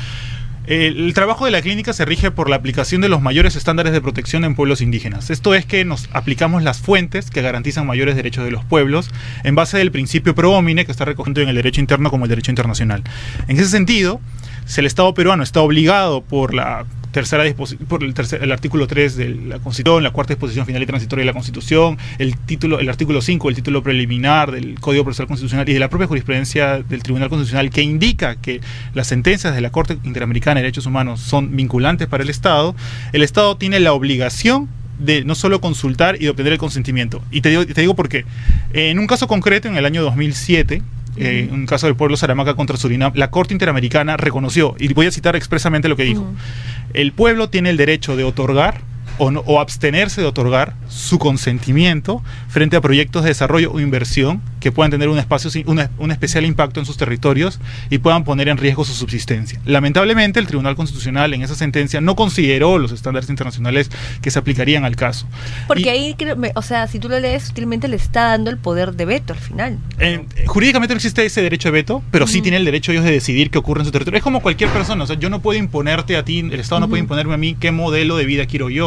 El trabajo de la clínica se rige por la aplicación de los mayores estándares de protección en pueblos indígenas. Esto es que nos aplicamos las fuentes que garantizan mayores derechos de los pueblos en base del principio pro homine que está recogido en el derecho interno como el derecho internacional. En ese sentido, si el Estado peruano está obligado por la tercera disposición, por el, tercer, el artículo tres de la Constitución, la cuarta disposición final y transitoria de la Constitución, el título, el artículo cinco, el título preliminar del Código Procesal Constitucional y de la propia jurisprudencia del Tribunal Constitucional, que indica que las sentencias de la Corte Interamericana de Derechos Humanos son vinculantes para el Estado, el Estado tiene la obligación de no solo consultar y de obtener el consentimiento. Y te digo, te digo por qué. En un caso concreto, en el año dos mil siete, Eh, un caso del pueblo Saramaca contra Surinam, la Corte Interamericana reconoció, y voy a citar expresamente lo que dijo, uh-huh. el pueblo tiene el derecho de otorgar o, no, o abstenerse de otorgar su consentimiento frente a proyectos de desarrollo o inversión que puedan tener un, espacio, una, un especial impacto en sus territorios y puedan poner en riesgo su subsistencia. Lamentablemente, el Tribunal Constitucional en esa sentencia no consideró los estándares internacionales que se aplicarían al caso. Porque y, ahí, o sea, si tú lo lees, sutilmente le está dando el poder de veto al final. Eh, jurídicamente no existe ese derecho de veto, pero uh-huh. sí tiene el derecho ellos de decidir qué ocurre en su territorio. Es como cualquier persona, o sea, yo no puedo imponerte a ti, el Estado uh-huh. no puede imponerme a mí qué modelo de vida quiero yo.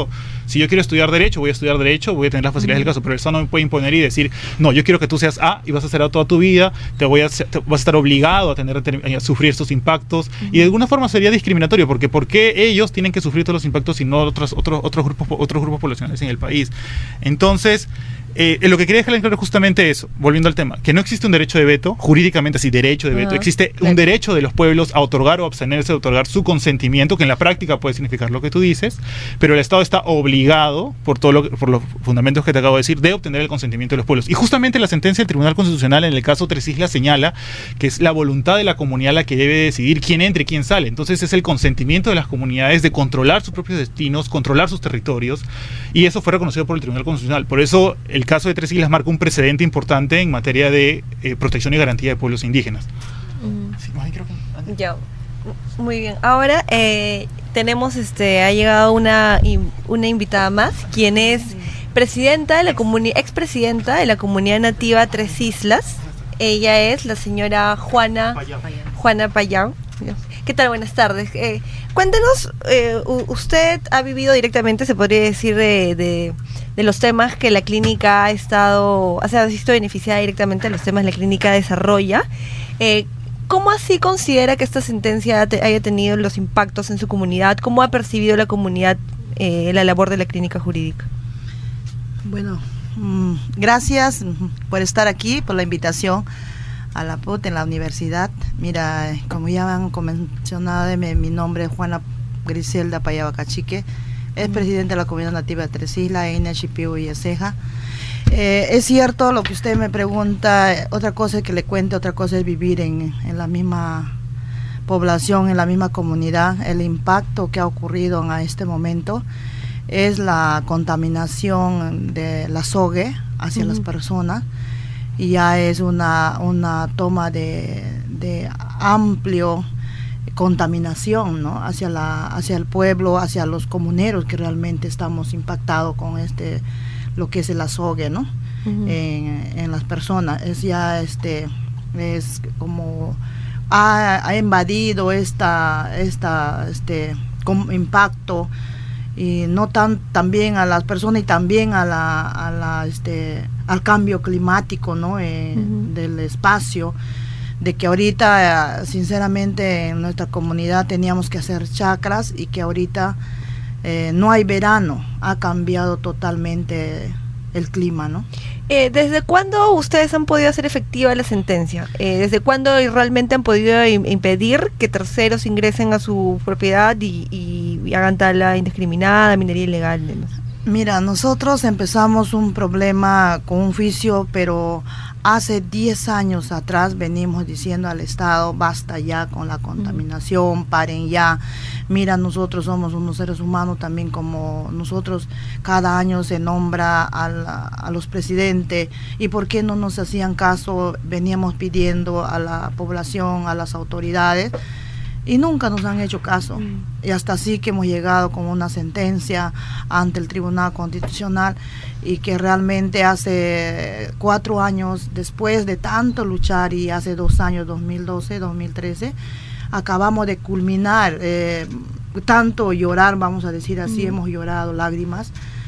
Si yo quiero estudiar Derecho, voy a estudiar Derecho, voy a tener las facilidades del caso, pero el Estado no me puede imponer y decir, no, yo quiero que tú seas A y vas a ser A toda tu vida, te voy a, te vas a estar obligado a, tener, a sufrir estos impactos, uh-huh. y de alguna forma sería discriminatorio, porque ¿por qué ellos tienen que sufrir todos los impactos y no otros, otros, otros, grupos, otros grupos poblacionales en el país? Entonces, Eh, lo que quería dejar en claro justamente eso, volviendo al tema, que no existe un derecho de veto, jurídicamente así, derecho de veto, uh-huh. existe claro. un derecho de los pueblos a otorgar o abstenerse de otorgar su consentimiento, que en la práctica puede significar lo que tú dices, pero el Estado está obligado, por todo lo, por los fundamentos que te acabo de decir, de obtener el consentimiento de los pueblos. Y justamente la sentencia del Tribunal Constitucional en el caso Tres Islas señala que es la voluntad de la comunidad la que debe decidir quién entra y quién sale. Entonces es el consentimiento de las comunidades de controlar sus propios destinos, controlar sus territorios, y eso fue reconocido por el Tribunal Constitucional. Por eso el caso de Tres Islas marca un precedente importante en materia de eh, protección y garantía de pueblos indígenas. Mm. Sí, creo que... Ya, muy bien. Ahora eh, tenemos, este, ha llegado una, una invitada más, quien es presidenta de la comunidad, expresidenta de la comunidad nativa Tres Islas. Ella es la señora Juana Payán. Juana Payán. ¿Qué tal? Buenas tardes. Eh, cuéntenos, eh, usted ha vivido directamente, se podría decir, de, de, de los temas que la clínica ha estado, o sea, ha visto beneficiada directamente de los temas que la clínica desarrolla. Eh, ¿Cómo así considera que esta sentencia te, haya tenido los impactos en su comunidad? ¿Cómo ha percibido la comunidad eh, la labor de la clínica jurídica? Bueno, mmm, gracias por estar aquí, por la invitación a la P U T en la universidad. Mira, como ya han mencionado, mi, mi nombre es Juana Griselda Payaba Cachique, es mm. presidenta de la comunidad nativa de Tres Islas, en Chipiu y Ceja. Eh, es cierto lo que usted me pregunta, otra cosa es que le cuente, otra cosa es vivir en, en la misma población, en la misma comunidad. El impacto que ha ocurrido en este momento es la contaminación de la sogue hacia mm. las personas. Y ya es una, una toma de, de amplio contaminación, ¿no? hacia, la, hacia el pueblo, hacia los comuneros que realmente estamos impactados con este lo que es el azogue, ¿no? Uh-huh. en, en las personas. Es ya este es como ha, ha invadido esta, esta este impacto, y no tan también a las personas y también a la, a la este al cambio climático, ¿no? Eh, uh-huh. del espacio, de que ahorita sinceramente en nuestra comunidad teníamos que hacer chacras y que ahorita eh, no hay verano, ha cambiado totalmente el clima, ¿no? Eh, ¿Desde cuándo ustedes han podido hacer efectiva la sentencia? Eh, ¿Desde cuándo realmente han podido impedir que terceros ingresen a su propiedad y, y, y hagan tala indiscriminada, minería ilegal? ¿No? Mira, nosotros empezamos un problema con un juicio, pero hace diez años atrás venimos diciendo al Estado, basta ya con la contaminación, uh-huh. paren ya. Mira, nosotros somos unos seres humanos también, como nosotros cada año se nombra a, la, a los presidentes, y por qué no nos hacían caso, veníamos pidiendo a la población, a las autoridades, y nunca nos han hecho caso. Mm. Y hasta así que hemos llegado con una sentencia ante el Tribunal Constitucional, y que realmente hace cuatro años, después de tanto luchar, y hace dos años, dos mil doce, dos mil trece, acabamos de culminar, eh, tanto llorar, vamos a decir así, mm. hemos llorado lágrimas,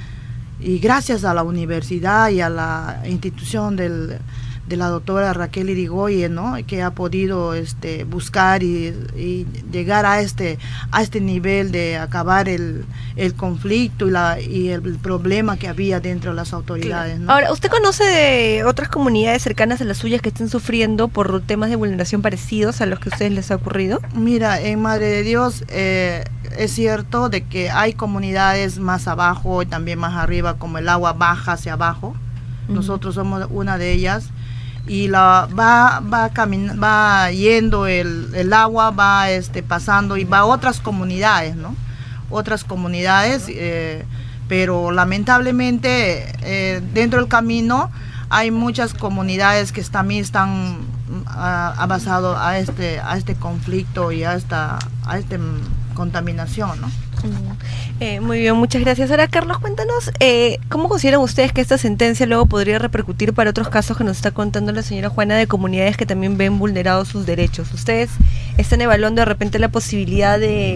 y gracias a la universidad y a la institución del de la doctora Raquel Irigoyen, ¿no? que ha podido este, buscar y, y llegar a este a este nivel de acabar el, el conflicto y, la, y el problema que había dentro de las autoridades, ¿no? Ahora, ¿usted conoce de otras comunidades cercanas a las suyas que estén sufriendo por temas de vulneración parecidos a los que a ustedes les ha ocurrido? Mira, en Madre de Dios eh, es cierto de que hay comunidades más abajo y también más arriba, como el agua baja hacia abajo. Uh-huh. Nosotros somos una de ellas. Y la va va camin va yendo el, el agua, va este pasando y va a otras comunidades, ¿no? Otras comunidades, eh, pero lamentablemente eh, dentro del camino hay muchas comunidades que también están avanzados a este a este conflicto y a esta a esta contaminación, ¿no? Eh, muy bien, muchas gracias. Ahora, Carlos, cuéntanos, eh, ¿cómo consideran ustedes que esta sentencia luego podría repercutir para otros casos que nos está contando la señora Juana, de comunidades que también ven vulnerados sus derechos? ¿Ustedes están evaluando de repente la posibilidad de,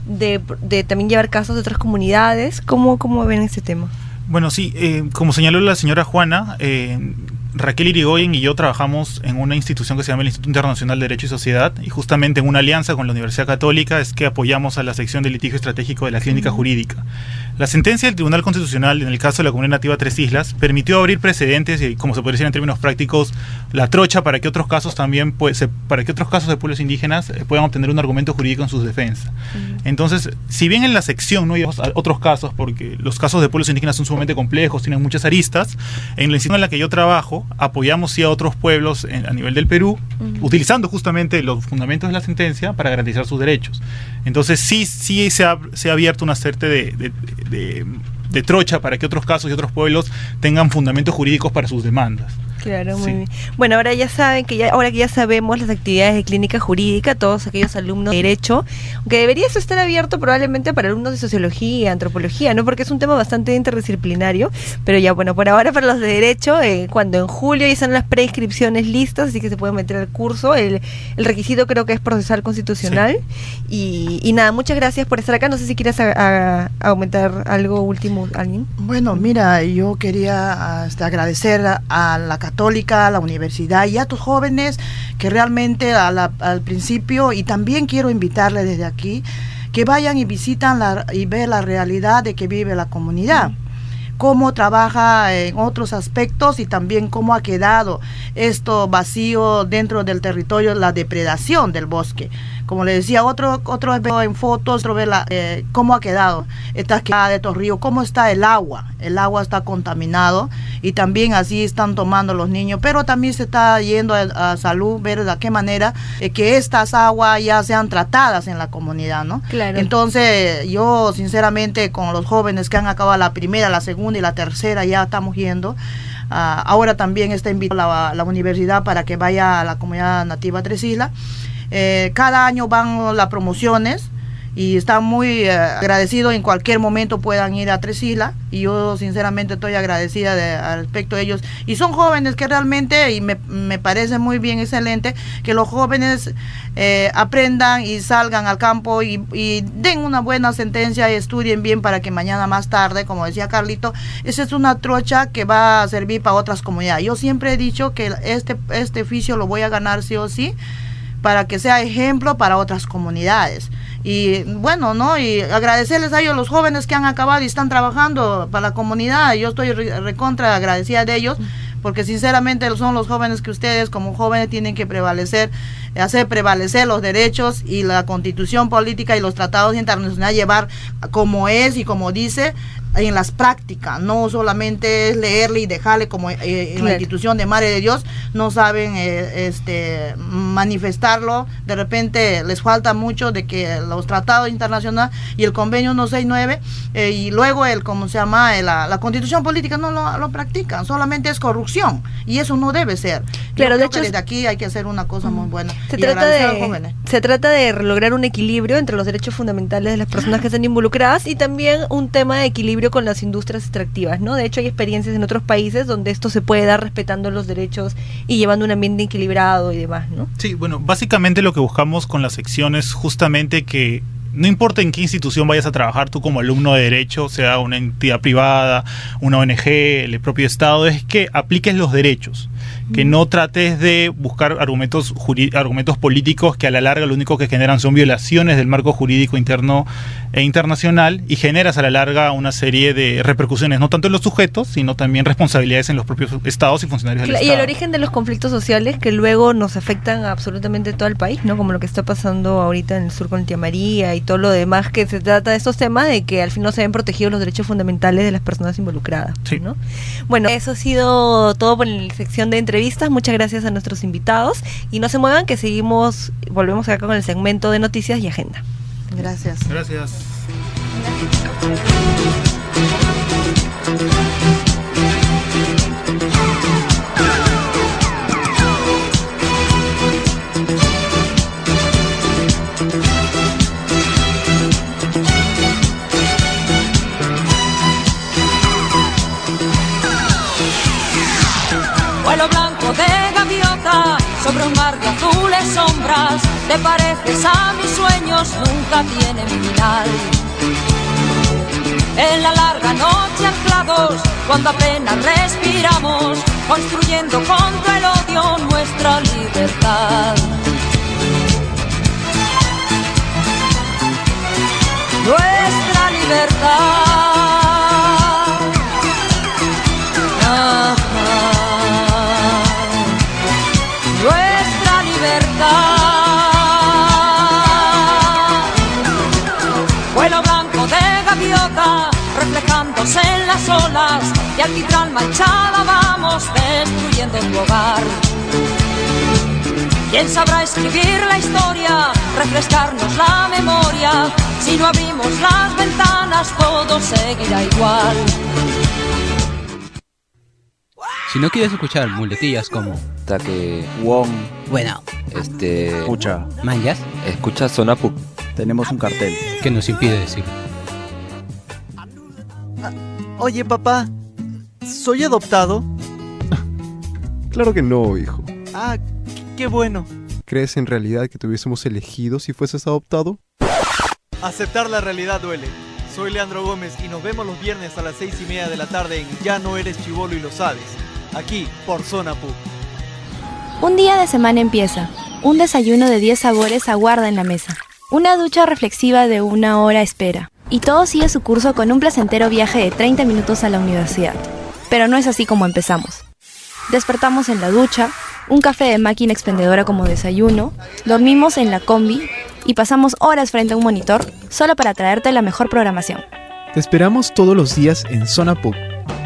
de, de también llevar casos de otras comunidades. ¿Cómo, cómo ven este tema? Bueno, sí, eh, como señaló la señora Juana, eh, Raquel Irigoyen y yo trabajamos en una institución que se llama el Instituto Internacional de Derecho y Sociedad, y justamente en una alianza con la Universidad Católica es que apoyamos a la sección de litigio estratégico de la clínica uh-huh. jurídica. La sentencia del Tribunal Constitucional, en el caso de la Comunidad Nativa Tres Islas, permitió abrir precedentes y, como se puede decir en términos prácticos, la trocha para que otros casos también, pues, se, para que otros casos de pueblos indígenas eh, puedan obtener un argumento jurídico en sus defensas. Uh-huh. Entonces, si bien en la sección no hay otros casos, porque los casos de pueblos indígenas son sumamente complejos, tienen muchas aristas, en la institución en la que yo trabajo, apoyamos sí a otros pueblos en, a nivel del Perú, uh-huh. utilizando justamente los fundamentos de la sentencia para garantizar sus derechos. Entonces sí, sí se ha, se ha abierto una suerte de, de, de, de trocha para que otros casos y otros pueblos tengan fundamentos jurídicos para sus demandas. Claro, muy sí. bien. Bueno, ahora ya saben que ya, ahora que ya sabemos las actividades de clínica jurídica, todos aquellos alumnos de derecho, aunque debería eso estar abierto probablemente para alumnos de sociología, antropología, ¿no? Porque es un tema bastante interdisciplinario, pero ya bueno, por ahora para los de derecho, eh, cuando en julio ya están las preinscripciones listas, así que se puede meter al curso, el, el requisito creo que es procesal constitucional, sí. y, y nada, muchas gracias por estar acá, no sé si quieres a, a, a aumentar algo último, alguien. Bueno, mira, yo quería hasta agradecer a, a la Católica, a la universidad y a tus jóvenes que realmente a la, al principio, y también quiero invitarles desde aquí que vayan y visitan la, y ver la realidad de que vive la comunidad, mm. cómo trabaja en otros aspectos y también cómo ha quedado esto vacío dentro del territorio, la depredación del bosque. Como le decía, otro otro veo en fotos, otro ve la, eh, cómo ha quedado esta quedada de estos ríos, cómo está el agua. El agua está contaminado y también así están tomando los niños, pero también se está yendo a, a salud, ver de qué manera eh, que estas aguas ya sean tratadas en la comunidad, ¿no? Claro. Entonces, yo sinceramente con los jóvenes que han acabado la primera, la segunda y la tercera, ya estamos yendo. Uh, ahora también está invitada la, la universidad para que vaya a la comunidad nativa Tres Islas. Eh, cada año van las promociones y están muy eh, agradecidos, en cualquier momento puedan ir a Tres Islas, y yo sinceramente estoy agradecida de, al respecto de ellos, y son jóvenes que realmente, y me, me parece muy bien, excelente que los jóvenes eh, aprendan y salgan al campo y, y den una buena sentencia y estudien bien para que mañana más tarde, como decía Carlito, esa es una trocha que va a servir para otras comunidades. Yo siempre he dicho que este, este oficio lo voy a ganar sí o sí, para que sea ejemplo para otras comunidades. Y bueno, ¿no? Y agradecerles a ellos, los jóvenes que han acabado y están trabajando para la comunidad. Yo estoy recontra agradecida de ellos, porque sinceramente son los jóvenes que ustedes como jóvenes tienen que prevalecer, hacer prevalecer los derechos y la constitución política y los tratados internacionales, llevar como es y como dice en las prácticas, no solamente es leerle y dejarle como eh, en claro. la institución de Madre de Dios, no saben eh, este manifestarlo, de repente les falta mucho de que los tratados internacionales y el convenio ciento sesenta y nueve eh, y luego el, ¿cómo se llama? La, la constitución política no lo, lo practican, solamente es corrupción, y eso no debe ser. Claro, de hecho, desde aquí hay que hacer una cosa muy buena. Se trata de, se trata de lograr un equilibrio entre los derechos fundamentales de las personas que están involucradas y también un tema de equilibrio con las industrias extractivas, ¿no? De hecho, hay experiencias en otros países donde esto se puede dar respetando los derechos y llevando un ambiente equilibrado y demás, ¿no? Sí, bueno, básicamente lo que buscamos con la sección es justamente que no importa en qué institución vayas a trabajar tú como alumno de derecho, sea una entidad privada, una O N G, el propio Estado, es que apliques los derechos, que no trates de buscar argumentos jurí- argumentos políticos que a la larga lo único que generan son violaciones del marco jurídico interno e internacional, y generas a la larga una serie de repercusiones, no tanto en los sujetos, sino también responsabilidades en los propios estados y funcionarios del y Estado. Y el origen de los conflictos sociales que luego nos afectan a absolutamente todo el país, ¿no? Como lo que está pasando ahorita en el sur con el Tía María y todo lo demás, que se trata de estos temas de que al fin no se ven protegidos los derechos fundamentales de las personas involucradas, sí. ¿no? Bueno, eso ha sido todo por la sección de entrevistas. Muchas gracias a nuestros invitados y no se muevan, que seguimos, volvemos acá con el segmento de noticias y agenda. Gracias. Gracias. Vuelo blanco de gaviota sobre un mar de azules sombras, te pareces a mis sueños, nunca tienen final. En la larga noche anclados, cuando apenas respiramos, construyendo contra el odio nuestra libertad. Nuestra libertad. Ajá. Nuestra libertad. Vuelo blanco de gaviota, reflejándose en las olas, y alquitrán manchada vamos destruyendo tu hogar. ¿Quién sabrá escribir la historia, refrescarnos la memoria? Si no abrimos las ventanas todo seguirá igual. Si no quieres escuchar muletillas como Taque, Wong, Bueno, este, Escucha, mangas, escucha Zona Puc. tenemos un cartel. que nos impide decir. Oye, papá, ¿soy adoptado? Claro que no, hijo. Ah, qué bueno. ¿Crees en realidad que te hubiésemos elegido si fueses adoptado? Aceptar la realidad duele. Soy Leandro Gómez y nos vemos los viernes a las seis y media de la tarde en Ya no eres chibolo y lo sabes. Aquí, por Zona Puc. Un día de semana empieza. Un desayuno de diez sabores aguarda en la mesa. Una ducha reflexiva de una hora espera. Y todo sigue su curso con un placentero viaje de treinta minutos a la universidad. Pero no es así como empezamos. Despertamos en la ducha, un café de máquina expendedora como desayuno, dormimos en la combi y pasamos horas frente a un monitor solo para traerte la mejor programación. Te esperamos todos los días en Zona Puc.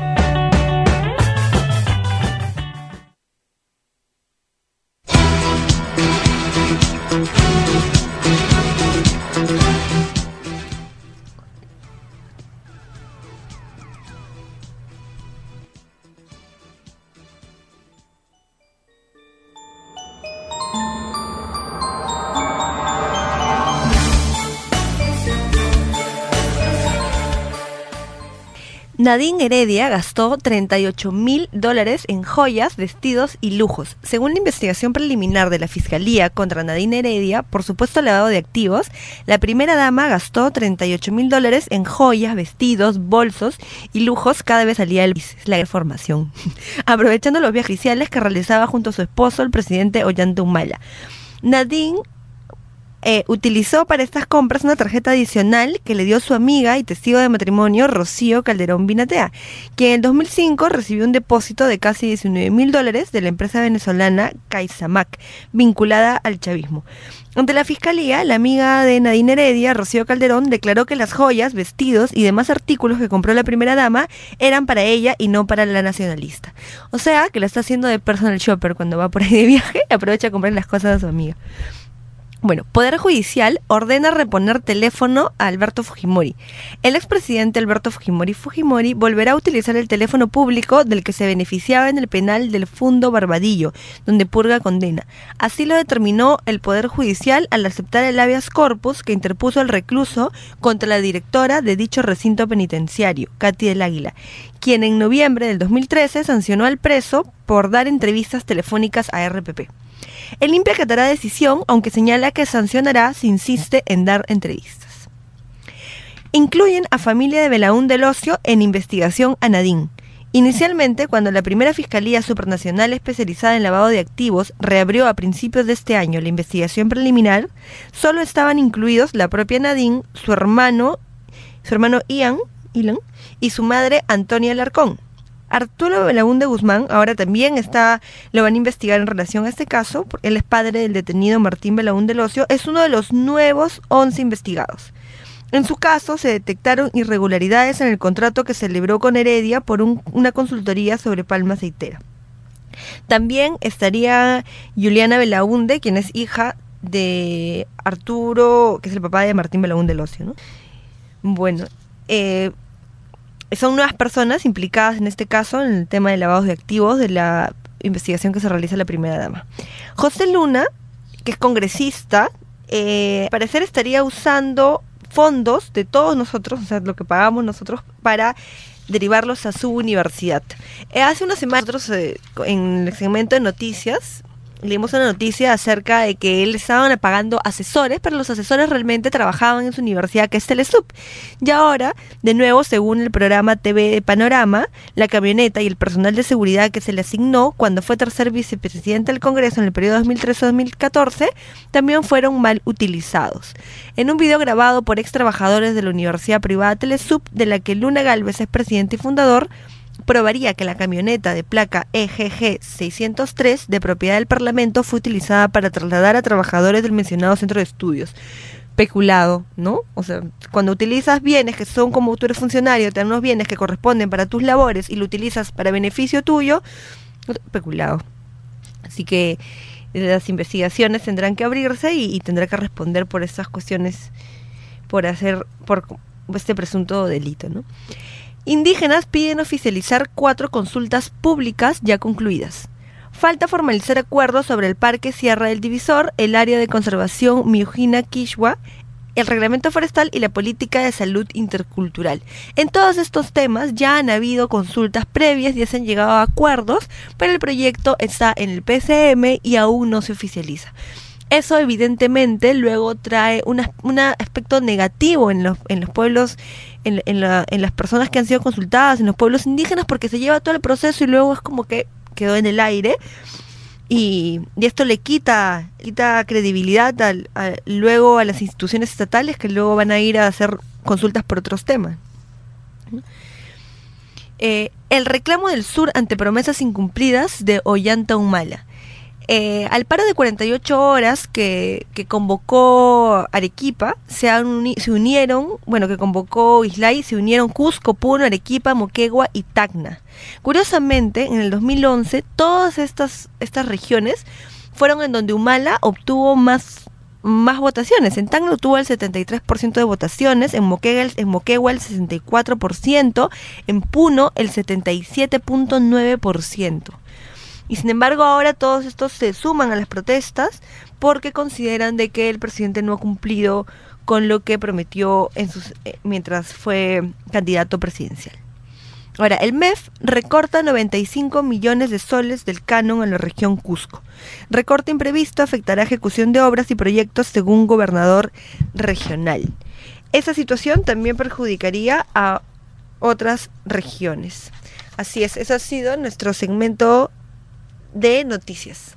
Nadine Heredia gastó treinta y ocho mil dólares en joyas, vestidos y lujos. Según la investigación preliminar de la Fiscalía contra Nadine Heredia, por supuesto lavado de activos, la primera dama gastó treinta y ocho mil dólares en joyas, vestidos, bolsos y lujos cada vez salía del país. La información. Aprovechando los viajes oficiales que realizaba junto a su esposo, el presidente Ollanta Humala. Nadine Eh, utilizó para estas compras una tarjeta adicional que le dio su amiga y testigo de matrimonio Rocío Calderón Binatea, que en el dos mil cinco recibió un depósito de casi diecinueve mil dólares de la empresa venezolana CaixaMac, vinculada al chavismo. Ante la fiscalía, la amiga de Nadine Heredia, Rocío Calderón, declaró que las joyas, vestidos y demás artículos que compró la primera dama eran para ella y no para la nacionalista. O sea, que la está haciendo de personal shopper cuando va por ahí de viaje, aprovecha a comprar las cosas a su amiga. Bueno, Poder Judicial ordena reponer teléfono a Alberto Fujimori. El expresidente Alberto Fujimori Fujimori volverá a utilizar el teléfono público del que se beneficiaba en el penal del Fundo Barbadillo, donde purga condena. Así lo determinó el Poder Judicial al aceptar el habeas corpus que interpuso el recluso contra la directora de dicho recinto penitenciario, Katy del Águila, quien en noviembre del dos mil trece sancionó al preso por dar entrevistas telefónicas a R P P. El I N P E acatará decisión, aunque señala que sancionará si insiste en dar entrevistas. Incluyen a familia de Belaúnde Locio en investigación a Nadine. Inicialmente, cuando la primera Fiscalía Supranacional especializada en lavado de activos reabrió a principios de este año la investigación preliminar, solo estaban incluidos la propia Nadine, su hermano, su hermano Ian, Ilan, y su madre Antonia Alarcón. Arturo Belaúnde Guzmán ahora también está, lo van a investigar en relación a este caso. Él es padre del detenido Martín Belaúnde Locio, es uno de los nuevos once investigados. En su caso se detectaron irregularidades en el contrato que celebró con Heredia por un, una consultoría sobre palma aceitera. También estaría Juliana Belaúnde, quien es hija de Arturo, que es el papá de Martín Belaúnde Locio, ¿no? Bueno, eh... son nuevas personas implicadas en este caso en el tema de lavados de activos de la investigación que se realiza la primera dama. José Luna, que es congresista, eh, al parecer estaría usando fondos de todos nosotros, o sea, lo que pagamos nosotros, para derivarlos a su universidad. Eh, hace una semana nosotros, eh, en el segmento de noticias, leímos una noticia acerca de que él estaban pagando asesores, pero los asesores realmente trabajaban en su universidad, que es Telesup. Y ahora, de nuevo, según el programa T V de Panorama, la camioneta y el personal de seguridad que se le asignó cuando fue tercer vicepresidente del Congreso en el periodo dos mil trece a dos mil catorce, también fueron mal utilizados. En un video grabado por ex trabajadores de la universidad privada Telesup, de la que Luna Gálvez es presidente y fundador, probaría que la camioneta de placa E G G seiscientos tres de propiedad del Parlamento fue utilizada para trasladar a trabajadores del mencionado centro de estudios. Peculado, ¿no? O sea, cuando utilizas bienes que son como tú eres funcionario, te dan unos bienes que corresponden para tus labores y lo utilizas para beneficio tuyo, peculado. Así que las investigaciones tendrán que abrirse y, y tendrá que responder por estas cuestiones, por hacer, por este presunto delito, ¿no? Indígenas piden oficializar cuatro consultas públicas ya concluidas. Falta formalizar acuerdos sobre el Parque Sierra del Divisor, el área de conservación Miujina-Quechua, el reglamento forestal y la política de salud intercultural. En todos estos temas ya han habido consultas previas, ya se han llegado a acuerdos, pero el proyecto está en el P C M y aún no se oficializa. Eso evidentemente luego trae un aspecto negativo en los, en los pueblos, en, en, la, en las personas que han sido consultadas, en los pueblos indígenas, porque se lleva todo el proceso y luego es como que quedó en el aire y, y esto le quita, quita credibilidad al, a, luego a las instituciones estatales que luego van a ir a hacer consultas por otros temas. Eh, el reclamo del sur ante promesas incumplidas de Ollanta Humala. Eh, al paro de cuarenta y ocho horas que, que convocó Arequipa, se, han uni, se unieron, bueno, que convocó Islay, se unieron Cusco, Puno, Arequipa, Moquegua y Tacna. Curiosamente, en el dos mil once, todas estas, estas regiones fueron en donde Humala obtuvo más, más votaciones. En Tacna obtuvo el setenta y tres por ciento de votaciones, en Moquegua, en Moquegua el sesenta y cuatro por ciento, en Puno el setenta y siete punto nueve por ciento. Y sin embargo ahora todos estos se suman a las protestas porque consideran de que el presidente no ha cumplido con lo que prometió en sus, eh, mientras fue candidato presidencial. Ahora, el M E F recorta noventa y cinco millones de soles del canon en la región Cusco. Recorte imprevisto afectará ejecución de obras y proyectos según gobernador regional. Esa situación también perjudicaría a otras regiones. Así es, eso ha sido nuestro segmento de noticias.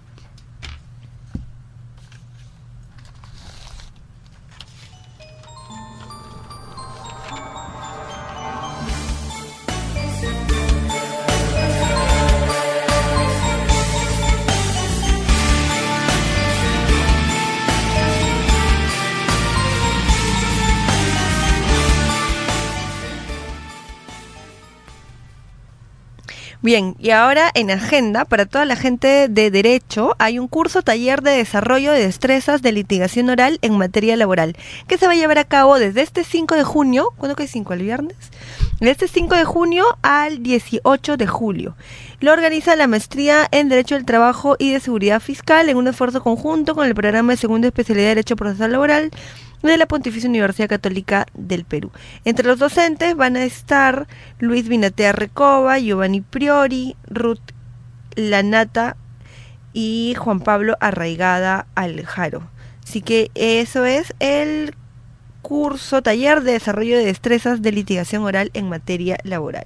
Bien, y ahora en agenda, para toda la gente de Derecho, hay un curso taller de desarrollo de destrezas de litigación oral en materia laboral, que se va a llevar a cabo desde este cinco de junio, ¿cuándo que es cinco? ¿El viernes? De este cinco de junio al dieciocho de julio. Lo organiza la Maestría en Derecho del Trabajo y de Seguridad Fiscal en un esfuerzo conjunto con el Programa de Segunda Especialidad de Derecho Procesal Laboral de la Pontificia Universidad Católica del Perú. Entre los docentes van a estar Luis Binatea Recoba, Giovanni Priori, Ruth Lanata y Juan Pablo Arraigada Aljaro. Así que eso es el curso taller de desarrollo de destrezas de litigación oral en materia laboral.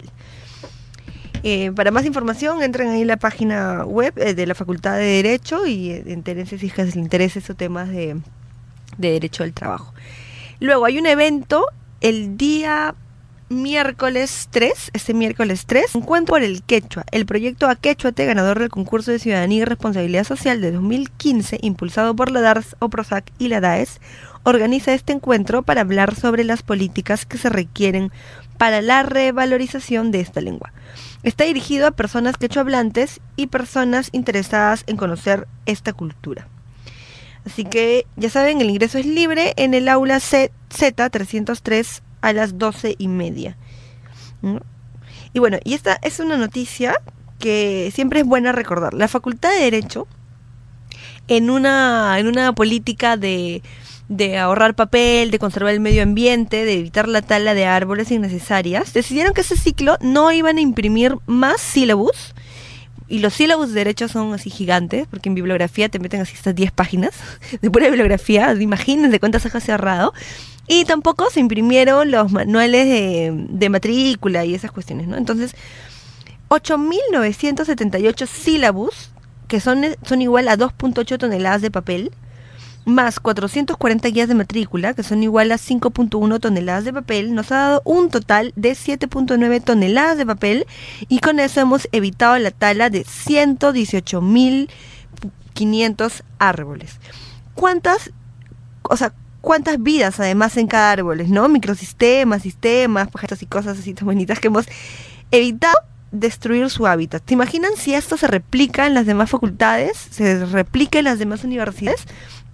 Eh, para más información entren ahí en la página web eh, de la Facultad de Derecho y eh, entérense si les interesa esos temas de de Derecho del Trabajo. Luego hay un evento el día miércoles tres, este miércoles tres, Encuentro por el Quechua, el proyecto Aquéchuate, ganador del concurso de Ciudadanía y Responsabilidad Social de dos mil quince, impulsado por la D A R S, OPROSAC y la D A E S, organiza este encuentro para hablar sobre las políticas que se requieren para la revalorización de esta lengua. Está dirigido a personas quechohablantes y personas interesadas en conocer esta cultura. Así que, ya saben, el ingreso es libre en el aula Z trescientos tres a las doce y media. ¿No? Y bueno, y esta es una noticia que siempre es buena recordar. La Facultad de Derecho, en una, en una política de, de ahorrar papel, de conservar el medio ambiente, de evitar la tala de árboles innecesarias, decidieron que ese ciclo no iban a imprimir más sílabus, y los sílabos de derecho son así gigantes, porque en bibliografía te meten así estas diez páginas de pura bibliografía, imagínense cuántas hojas se ha ahorrado. Y tampoco se imprimieron los manuales de, de matrícula y esas cuestiones, ¿no? Entonces, ocho mil novecientos setenta y ocho sílabos, que son, son igual a dos punto ocho toneladas de papel, más cuatrocientos cuarenta guías de matrícula, que son igual a cinco punto uno toneladas de papel, nos ha dado un total de siete punto nueve toneladas de papel, y con eso hemos evitado la tala de ciento dieciocho mil quinientos árboles. ¿Cuántas, o sea, cuántas vidas además en cada árbol, ¿no? Microsistemas, sistemas, pajaritos y cosas así tan bonitas que hemos evitado destruir su hábitat. ¿Te imaginan si esto se replica en las demás facultades? ¿Se replica en las demás universidades?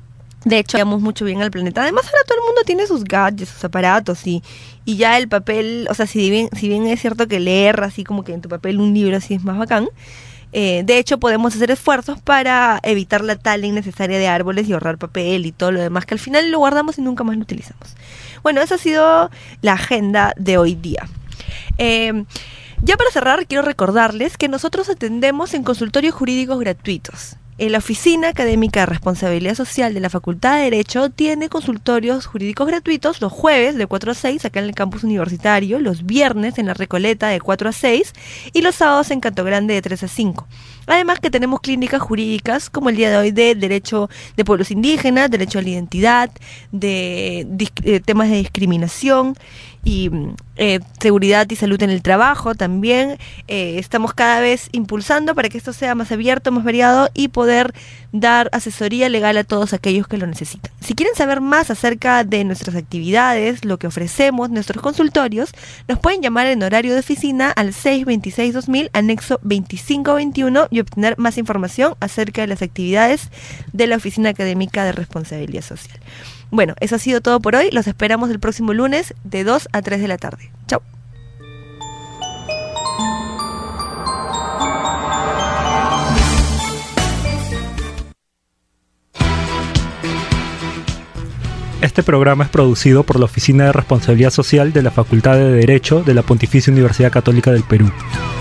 De hecho, hagamos mucho bien al planeta. Además, ahora todo el mundo tiene sus gadgets, sus aparatos, y, y ya el papel, o sea, si bien, si bien es cierto que leer así como que en tu papel un libro así es más bacán, eh, de hecho podemos hacer esfuerzos para evitar la tala innecesaria de árboles y ahorrar papel y todo lo demás, que al final lo guardamos y nunca más lo utilizamos. Bueno, esa ha sido la agenda de hoy día. Eh, ya para cerrar, quiero recordarles que nosotros atendemos en consultorios jurídicos gratuitos. La Oficina Académica de Responsabilidad Social de la Facultad de Derecho tiene consultorios jurídicos gratuitos los jueves de cuatro a seis acá en el campus universitario, los viernes en la Recoleta de cuatro a seis y los sábados en Canto Grande de tres a cinco. Además que tenemos clínicas jurídicas como el día de hoy de derecho de pueblos indígenas, derecho a la identidad, de, de temas de discriminación y eh, seguridad y salud en el trabajo también. Eh, estamos cada vez impulsando para que esto sea más abierto, más variado y poder dar asesoría legal a todos aquellos que lo necesitan. Si quieren saber más acerca de nuestras actividades, lo que ofrecemos, nuestros consultorios, nos pueden llamar en horario de oficina al seis veintiséis dos mil, anexo veinticinco veintiuno, y obtener más información acerca de las actividades de la Oficina Académica de Responsabilidad Social. Bueno, eso ha sido todo por hoy. Los esperamos el próximo lunes de dos a tres de la tarde. Chao. Este programa es producido por la Oficina de Responsabilidad Social de la Facultad de Derecho de la Pontificia Universidad Católica del Perú.